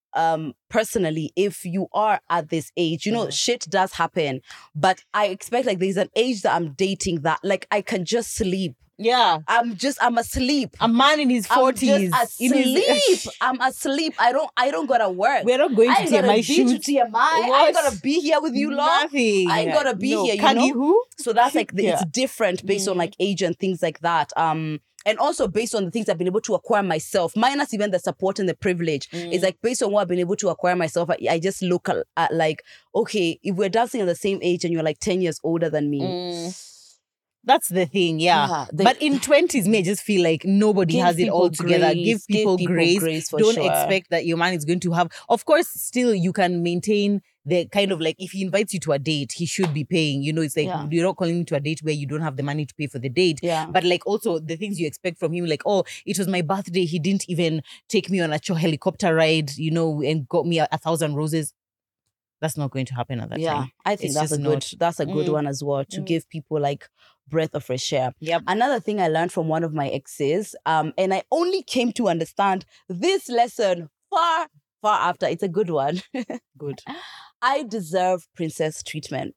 um personally, if you are at this age, you know, Yeah. shit does happen, but I expect like there's an age that I'm dating that like I can just sleep. Yeah. I'm just I'm asleep. A man in his I'm forties. just asleep. I'm asleep. I don't I don't gotta work. We're not going I to ain't T M I gotta be shoot. to T M I. I What? ain't gonna be here with you long. Nothing. I ain't gonna be no. here, you Kagi know? who? So that's like the, Yeah. it's different based on Mm. like age and things like that. Um, and also based on the things I've been able to acquire myself, minus even the support and the privilege. Mm. It's like based on what I've been able to acquire myself. I, I just look at, at like, okay, if we're dancing at the same age and you're like ten years older than me. Mm. That's the thing, yeah. Yeah, they- but in twenties, may just feel like nobody Give has it people all together. grace, Give people grace. grace for Don't sure. expect that your man is going to have. Of course, still you can maintain the kind of like, if he invites you to a date, he should be paying. You know, it's like Yeah. you're not calling him to a date where you don't have the money to pay for the date. Yeah. But like also the things you expect from him, like, oh, it was my birthday. He didn't even take me on a helicopter ride, you know, and got me a, a thousand roses. That's not going to happen at that Yeah, time. I think It's that's a just good not. that's a good Mm. one as well, to Mm. give people like breath of fresh air. Yep. Another thing I learned from one of my exes, um, and I only came to understand this lesson far, far after. It's a good one. Good. I deserve princess treatment.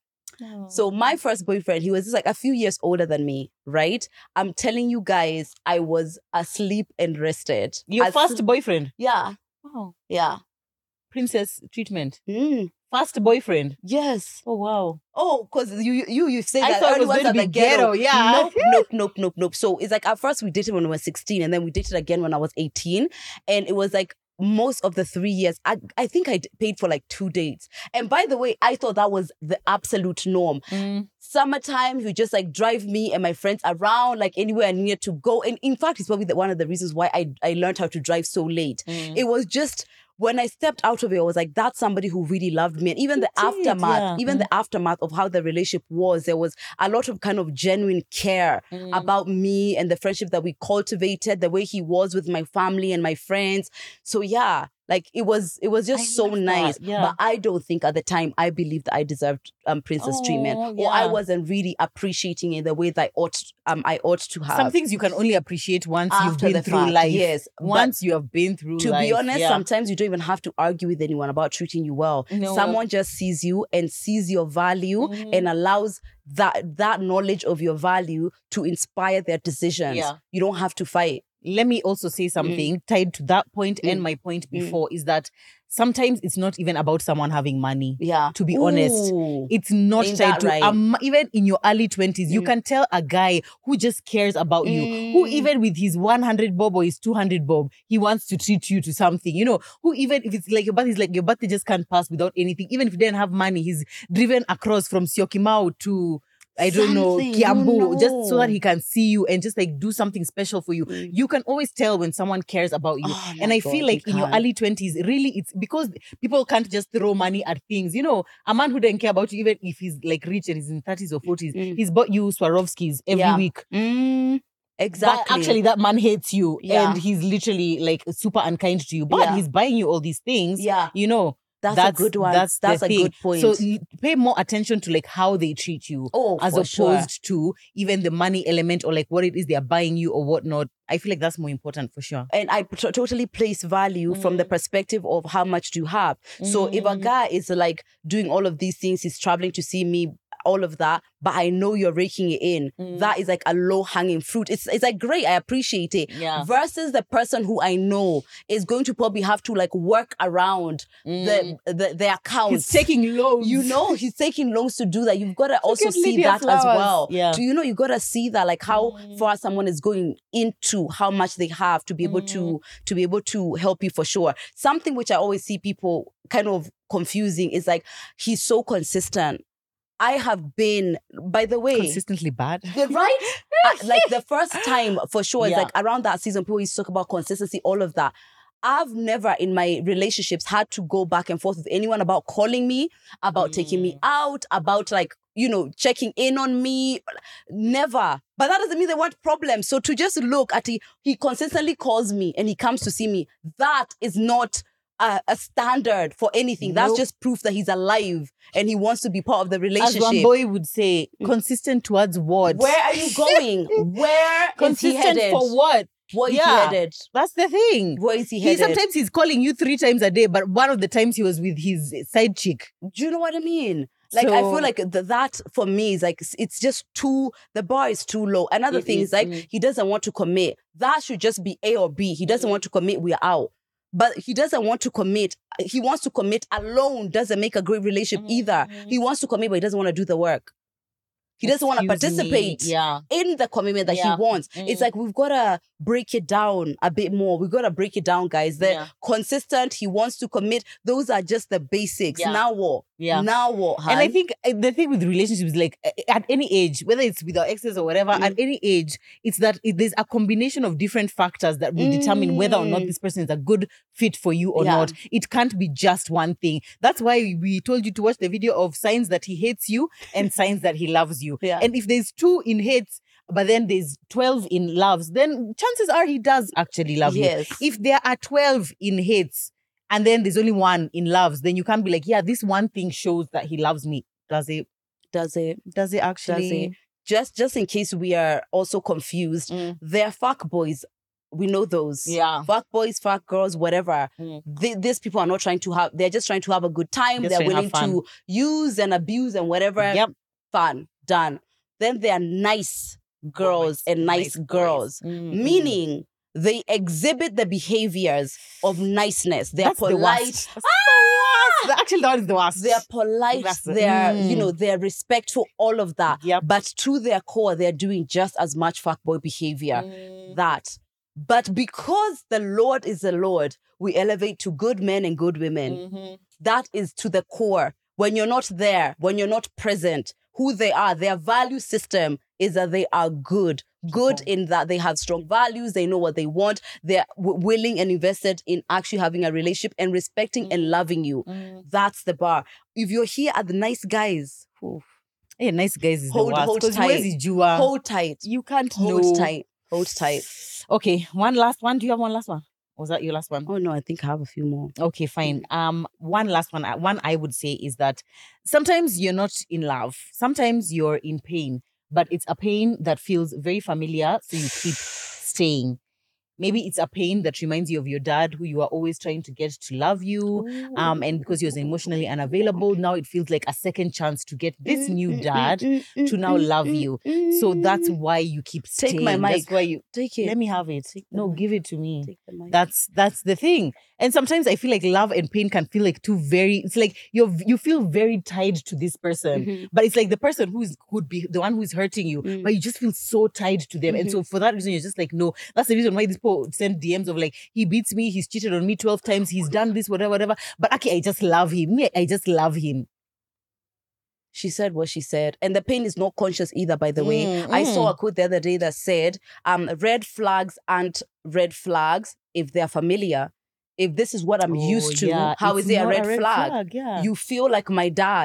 So my first boyfriend, he was just like a few years older than me, right? I'm telling you guys, I was asleep and rested. Your As- first boyfriend? Yeah, Wow. yeah. Princess treatment. Mm, First boyfriend. yes. Oh wow. Oh, because you you you say I that thought it early was ones going to are be the ghetto. ghetto, yeah. Nope, nope, nope, nope, nope. So it's like at first we dated when we were sixteen, and then we dated again when I was eighteen, and it was like most of the three years, I I think I d- paid for like two dates. And by the way, I thought that was the absolute norm. Mm. Summertime, you just like drive me and my friends around like anywhere I needed to go. And in fact, it's probably the, one of the reasons why I I learned how to drive so late. Mm. It was just when I stepped out of it, I was like, that's somebody who really loved me. And even You the did, aftermath, yeah. even the aftermath of how the relationship was, there was a lot of kind of genuine care Mm. about me and the friendship that we cultivated, the way he was with my family and my friends. So yeah, like it was it was just I so love that, nice. yeah. But I don't think at the time I believed that I deserved um princess treatment. Oh, Or I yeah. wasn't really appreciating it the way that I ought um I ought to have. Some things you can only appreciate once After you've been the through fact, life. yes, but Once you have been through to life. be honest, yeah. sometimes you don't even have to argue with anyone about treating you well. No. Someone just sees you and sees your value Mhm. and allows that that knowledge of your value to inspire their decisions. Yeah. You don't have to fight. Let me also say something tied to that point and Mm. my point before is that sometimes it's not even about someone having money. Yeah. To be honest. Ooh. It's not Ain't tied that to right? um, even in your early twenties. You Mm. can tell a guy who just cares about you, who Mm. even with his one hundred bob or his two hundred bob, he wants to treat you to something. You know, who even if it's like your birthday, is like your birthday just can't pass without anything. Even if you didn't have money, he's driven across from Syokimau to I don't know, Something, you Kiambu, just so know. that he can see you and just like do something special for you. Mm. You can always tell when someone cares about you. Oh, and my I God, feel like you in your can. early twenties, really, it's because people can't just throw money at things. You know, a man who doesn't care about you, even if he's like rich and he's in thirties or forties, Mm. he's bought you Swarovskis every Yeah. week. Mm. Exactly. But actually, that man hates you Yeah. and he's literally like super unkind to you. But Yeah. he's buying you all these things, yeah. you know. That's, that's a good one. That's, that's a thing. good point. So pay more attention to like how they treat you, oh, as opposed sure. to even the money element or like what it is they're buying you or whatnot. I feel like that's more important for sure. And I t- totally place value mm. from the perspective of how much do you have. Mm. So if a guy is like doing all of these things, he's traveling to see me, all of that, but I know you're raking it in. Mm. That is like a low hanging fruit. It's it's like great, I appreciate it. Yeah. Versus the person who I know is going to probably have to like work around mm. the, the the accounts. He's taking loans. You know, he's taking loans to do that. You've got to also see Lydia that Flowers. As well. Yeah. Do you know, you've got to see that like how mm. far someone is going into how much they have to be able mm. to to be able to help you for sure. Something which I always see people kind of confusing is like, he's so consistent. I have been, by the way... Consistently bad. Right? uh, like the first time, for sure, it's yeah. like around that season, people used to talk about consistency, all of that. I've never in my relationships had to go back and forth with anyone about calling me, about mm. taking me out, about like, you know, checking in on me. Never. But that doesn't mean they want problems. So to just look at he, he consistently calls me and he comes to see me, that is not... A, a standard for anything. Nope. That's just proof that he's alive and he wants to be part of the relationship. As one boy would say, consistent towards what? Where are you going? Where consistent is he headed? For what? Where yeah, is he headed? That's the thing. Where is he headed? He, sometimes he's calling you three times a day, but one of the times he was with his side chick. Do you know what I mean? Like, so, I feel like the, that for me is like, it's just too, the bar is too low. Another thing is, is like, mm. he doesn't want to commit. That should just be A or B. He doesn't mm. want to commit, we're out. But he doesn't want to commit. He wants to commit alone. Doesn't make a great relationship mm-hmm. either. He wants to commit, but he doesn't want to do the work. He doesn't want to participate yeah. in the commitment that yeah. he wants. Mm. It's like we've got to break it down a bit more. We've got to break it down, guys. The yeah. consistent, he wants to commit. Those are just the basics. Yeah. Now what? Yeah. Now what? Hun? And I think the thing with relationships is like at any age, whether it's with our exes or whatever, mm. at any age, it's that it, there's a combination of different factors that will mm. determine whether or not this person is a good fit for you or yeah. not. It can't be just one thing. That's why we told you to watch the video of signs that he hates you and signs that he loves you. Yeah. And if there's two in hates, but then there's twelve in loves, then chances are he does actually love yes. you. If there are twelve in hates and then there's only one in loves, then you can't be like, yeah, this one thing shows that he loves me. Does it? Does it? Does it actually? Does it? Just, just in case we are also confused, mm. they're fuck boys. We know those. Yeah. Fuck boys, fuck girls, whatever. Mm. They, these people are not trying to have, they're just trying to have a good time. Just they're willing to use and abuse and whatever. Yep. Fun. Done. Then they are nice girls oh, and nice, nice girls. Mm. Meaning they exhibit the behaviors of niceness. They are polite. The ah! Actually, that is the worst. They are polite. They're, mm. you know, they're respectful, all of that. Yep. But to their core, they're doing just as much fuckboy behavior. Mm. That. But because the Lord is the Lord, we elevate to good men and good women. Mm-hmm. That is to the core. When you're not there, when you're not present, who they are, their value system is that they are good. Good in that they have strong values, they know what they want, they're w- willing and invested in actually having a relationship and respecting mm. and loving you. Mm. That's the bar. If you're here at the nice guys, oof, hey, nice guys is hold, the worst. Hold tight. Hold tight. You can't hold know. tight. Hold tight. Okay, one last one. Do you have one last one? Was that your last one? Oh no, I think I have a few more. Okay, fine. Um, one last one. One I would say is that sometimes you're not in love. Sometimes you're in pain, but it's a pain that feels very familiar, so you keep staying. Maybe it's a pain that reminds you of your dad, who you are always trying to get to love you. Ooh. Um, and because he was emotionally unavailable, now it feels like a second chance to get this new dad to now love you. So that's why you keep staying. Take my mic. That's why you take it. Let me have it. No, mic. Give it to me. Take the mic. That's that's the thing. And sometimes I feel like love and pain can feel like two very. It's like you you feel very tied to this person, mm-hmm. but it's like the person who's could be the one who's hurting you, mm. but you just feel so tied to them. Mm-hmm. And so for that reason, you're just like, no. That's the reason why these people send D Ms of like, he beats me, he's cheated on me twelve times, he's done this, whatever, whatever. But okay, I just love him. Me, I just love him. She said what she said. And the pain is not conscious either, by the way. Mm, I mm. saw a quote the other day that said, um, red flags aren't red flags if they're familiar. If this is what I'm oh, used to, yeah. how it's is it a red, a red flag? flag yeah. You feel like my dad.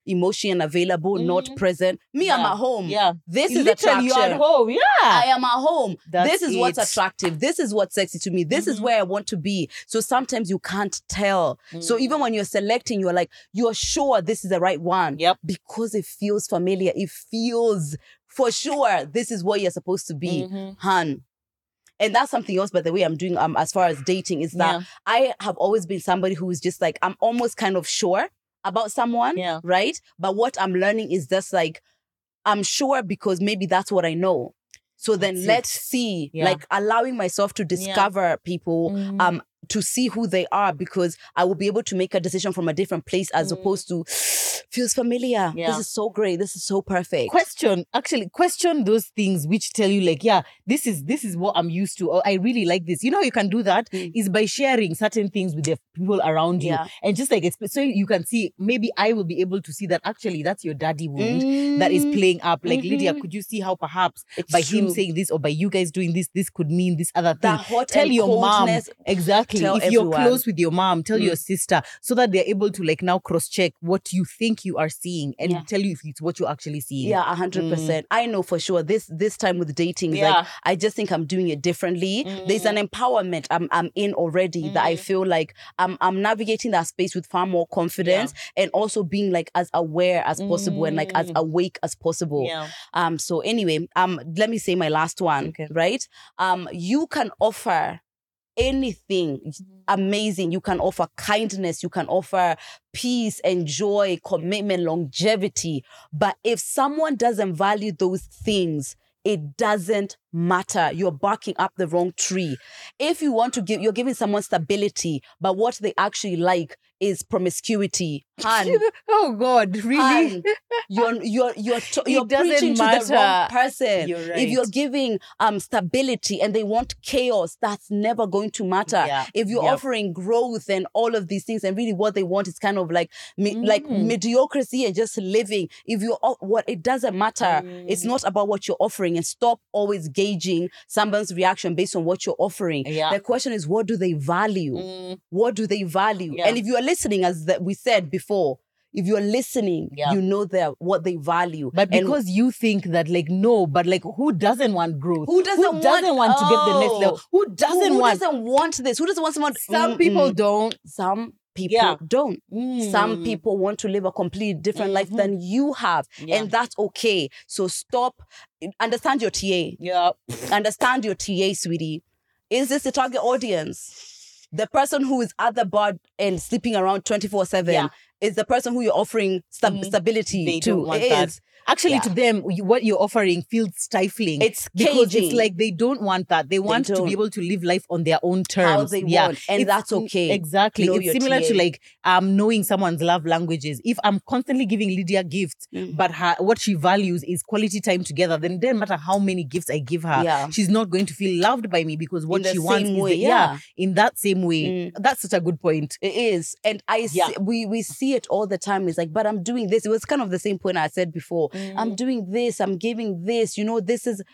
emotionally unavailable, mm. not present. Me, yeah. I'm at home. Yeah. This Literally, is attraction. You're at home. Yeah. I am at home. That's this is it. what's attractive. This is what's sexy to me. This mm-hmm. is where I want to be. So sometimes you can't tell. Mm. So even when you're selecting, you're like, you're sure this is the right one. Yep. Because it feels familiar. It feels for sure this is what you're supposed to be. Mm-hmm. Han. And that's something else, by the way, I'm doing um as far as dating is that yeah. I have always been somebody who is just like, I'm almost kind of sure about someone, yeah. right? But what I'm learning is just like, I'm sure because maybe that's what I know. So then that's let's it. see, yeah. like allowing myself to discover yeah. people, mm. um, to see who they are, because I will be able to make a decision from a different place as mm. opposed to feels familiar. Yeah. This is so great. This is so perfect. Question, actually, question those things which tell you like, yeah, this is this is what I'm used to, or I really like this. You know how you can do that mm. is by sharing certain things with the people around you. Yeah. And just like, so you can see, maybe I will be able to see that actually that's your daddy wound mm. that is playing up. Like, mm-hmm. Lydia, could you see how perhaps it's by true. him saying this or by you guys doing this, this could mean this other thing? That hot tell and your coldness, mom. Exactly. Tell if everyone. You're close with your mom, tell mm. your sister, so that they're able to like now cross-check what you think you are seeing and yeah. tell you if it's what you're actually seeing. Yeah, a hundred percent. I know for sure this this time with dating, yeah. like I just think I'm doing it differently. Mm. There's an empowerment I'm I'm in already mm. that I feel like I'm I'm navigating that space with far more confidence yeah. and also being like as aware as possible mm. and like as awake as possible. Yeah. Um. So anyway, um, let me say my last one. Okay. Right. Um. You can offer anything amazing. You can offer kindness, you can offer peace and joy, commitment, longevity. But if someone doesn't value those things, it doesn't matter. You're barking up the wrong tree. If you want to give, you're giving someone stability, but what they actually like is promiscuity. Han, oh God, really? Han, you're you're you're t- you're preaching matter. to the wrong person. You're right. If you're giving um stability and they want chaos, that's never going to matter. Yeah. If you're yep. offering growth and all of these things, and really what they want is kind of like me, mm. like mediocrity and just living. If you what it doesn't matter. Mm. It's not about what you're offering, and stop always gauging someone's reaction based on what you're offering. Yeah. The question is, what do they value? Mm. What do they value? Yeah. And if you are listening, as that we said before, if you're listening, yeah. you know that what they value. But because and, you think that like, no, but like who doesn't want growth? Who doesn't, who doesn't want, want oh, to get the next level? Who doesn't who, who want? Who doesn't want this? Who doesn't want someone? Some Mm-mm. people don't. Some people yeah. don't. Mm. Some people want to live a completely different mm-hmm. life than you have. Yeah. And that's okay. So stop. Understand your T A. Yeah. Understand your T A, sweetie. Is this the target audience? The person who is at the bar and sleeping around twenty-four seven yeah. is the person who you're offering sta- mm. stability they to. Don't want it that. Is. Actually, yeah. to them, what you're offering feels stifling. It's because caging. It's like they don't want that. They want they to be able to live life on their own terms. How they yeah. want. And it's, that's okay. Exactly. Know it's similar T A. to like um knowing someone's love languages. If I'm constantly giving Lydia gifts, mm. but her what she values is quality time together, then it doesn't matter how many gifts I give her. Yeah. She's not going to feel loved by me because what she wants is way, the, yeah. yeah, in that same way. Mm. That's such a good point. It is. And I yeah. see, we we see it all the time. It's like, but I'm doing this. It was kind of the same point I said before. Mm. I'm doing this. I'm giving this, you know, this is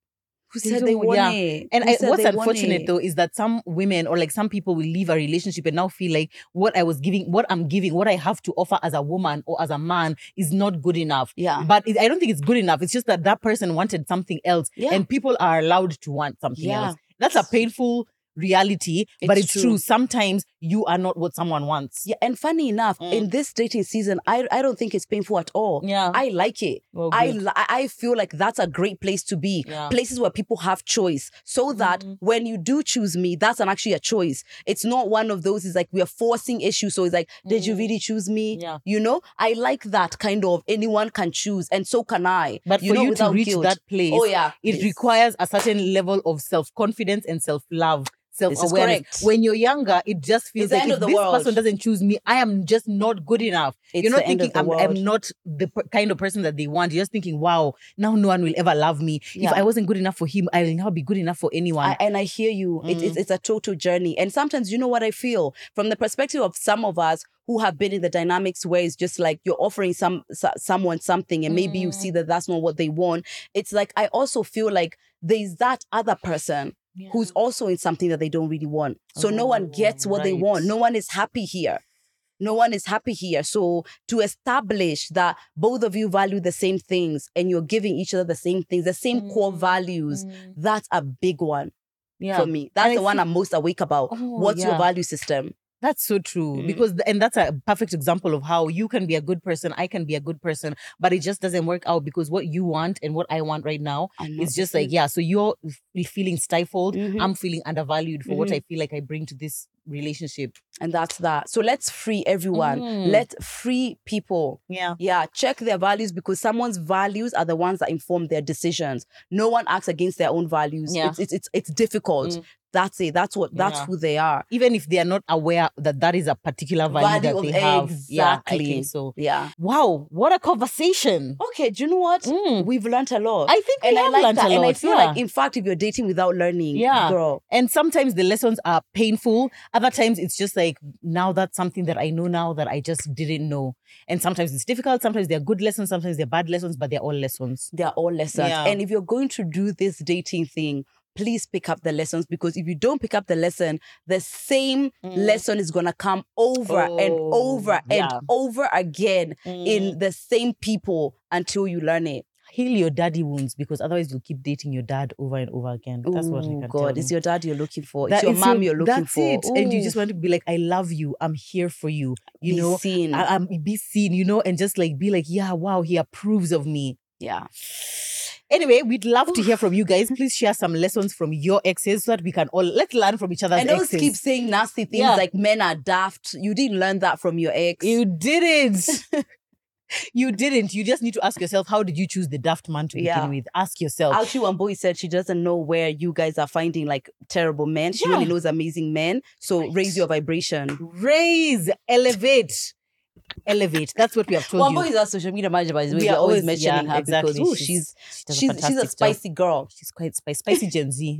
who said they want yeah. it. And I, what's they unfortunate though is that some women or like some people will leave a relationship and now feel like what I was giving, what I'm giving, what I have to offer as a woman or as a man is not good enough. Yeah. But it, I don't think it's good enough. It's just that that person wanted something else yeah. and people are allowed to want something yeah. else. That's a painful reality, it's but it's true. true. Sometimes you are not what someone wants. Yeah, and funny enough, mm. in this dating season, I I don't think it's painful at all. Yeah, I like it. Well, I I feel like that's a great place to be. Yeah. Places where people have choice, so that mm-hmm. when you do choose me, that's an actually a choice. It's not one of those. It's like we are forcing issues. So it's like, mm. did you really choose me? Yeah, you know, I like that kind of anyone can choose, and so can I. But you for know, you to reach guilt. that place, oh yeah, it yes. requires a certain level of self confidence and self love. Self-awareness. Correct. When you're younger, it just feels it's like if this world. person doesn't choose me, I am just not good enough. It's you're not the thinking I'm, I'm not the p- kind of person that they want. You're just thinking, wow, now no one will ever love me. Yeah. If I wasn't good enough for him, I will now be good enough for anyone. I, and I hear you. Mm. It, it's, it's a total journey. And sometimes, you know what I feel? From the perspective of some of us who have been in the dynamics where it's just like you're offering some so, someone something and maybe mm. you see that that's not what they want. It's like, I also feel like there's that other person yeah. who's also in something that they don't really want. So oh, no one gets what right. they want. No one is happy here. No one is happy here. So to establish that both of you value the same things and you're giving each other the same things, the same Mm. core values, Mm. that's a big one Yeah. for me. That's And the I one think- I'm most awake about. Oh, What's your yeah. value system? That's so true. Mm. Because, th- and that's a perfect example of how you can be a good person, I can be a good person, but it just doesn't work out because what you want and what I want right now I'm not is the just like, same. yeah, so you're f- feeling stifled. Mhm. I'm feeling undervalued for what Mhm. I feel like I bring to this relationship. And that's that. So let's free everyone. Mm. Let free people. Yeah. Yeah, check their values because someone's values are the ones that inform their decisions. No one acts against their own values. Yeah. It's, it's it's it's difficult. Mm. That's it. That's what. That's Yeah. who they are. Even if they are not aware that that is a particular value, Value that of- they have. Yeah, I exactly. think so. Yeah. Wow, what a conversation. Okay. Do you know what? Mm. We've learned a lot. I think we and I have like learned that. a lot. And I feel yeah. like, in fact, if you're dating without learning, Yeah. girl, And sometimes the lessons are painful. Other times it's just like, now that's something that I know now that I just didn't know. And sometimes it's difficult. Sometimes they're good lessons. Sometimes they're bad lessons, but they're all lessons. they're all lessons. Yeah. And if you're going to do this dating thing, please pick up the lessons because if you don't pick up the lesson, the same Mm. lesson is going to come over and Oh, over and yeah. over again Mm. in the same people until you learn it. Heal your daddy wounds because otherwise you'll keep dating your dad over and over again. That's what I Ooh, can God, tell it's you. your dad you're looking for. That It's your is mom you're looking that's for. it. And you Ooh, just want to be like, I love you. I'm here for you. You be know, seen. I, I'm be seen, you know, and just like be like, yeah, wow, he approves of me. yeah. Anyway, we'd love to hear from you guys. Please share some lessons from your exes so that we can all let's learn from each other's And don't exes. keep saying nasty things Yeah. like men are daft. You didn't learn that from your ex. You didn't. You didn't. You just need to ask yourself, how did you choose the daft man to begin Yeah. with? Ask yourself. Actually, one boy said she doesn't know where you guys are finding like terrible men. She Yeah. only knows amazing men. So Right. raise your vibration. Raise, elevate, elevate. That's what we have told One you. boy is our social media manager, by the way. We We're are always always- mentioning yeah, her exactly. because ooh, She's- she's she does she's she's a fantastic stuff. spicy girl. She's quite spicy, spicy Gen Z.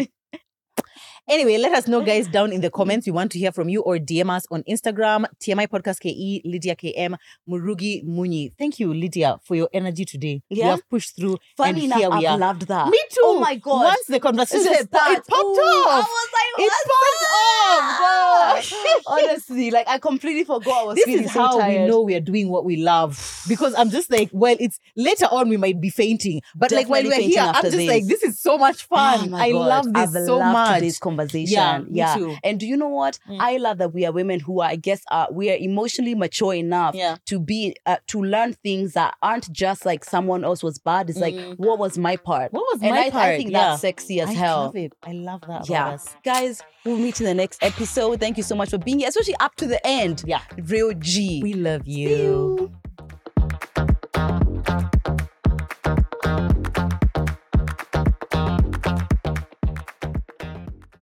Anyway, let us know, guys, down in the comments. We want to hear from you or D M us on Instagram, T M I Podcast K E, Lydia K M, Murugi Muni. Thank you, Lydia, for your energy today. You Yeah. have pushed through. Funny and enough, here we I've are. loved that. Me too. Oh my God. Once the conversation Just started, it that. popped Ooh, off. I was like, It what's popped off. that? Honestly, like I completely forgot I was This feeling is so how tired. we know we are doing what we love. Because I'm just like, well, it's later on we might be fainting. But like when Definitely we're fainting here, I'm after just this. like, this is so much fun. Oh my I God, love this I've so loved much. today's conversation. Yeah, me too. And do you know what? Mm. I love that we are women who are, I guess, uh, we are emotionally mature enough Yeah. to be uh, to learn things that aren't just like someone else was bad. It's like, Mm. what was my part? What was and my I, part? I think Yeah. that's sexy as I hell. love it. I love that about Yeah, us. guys, we'll meet in the next episode. Thank you so much for being here, especially up to the end. Yeah. Real G. We love See you. you.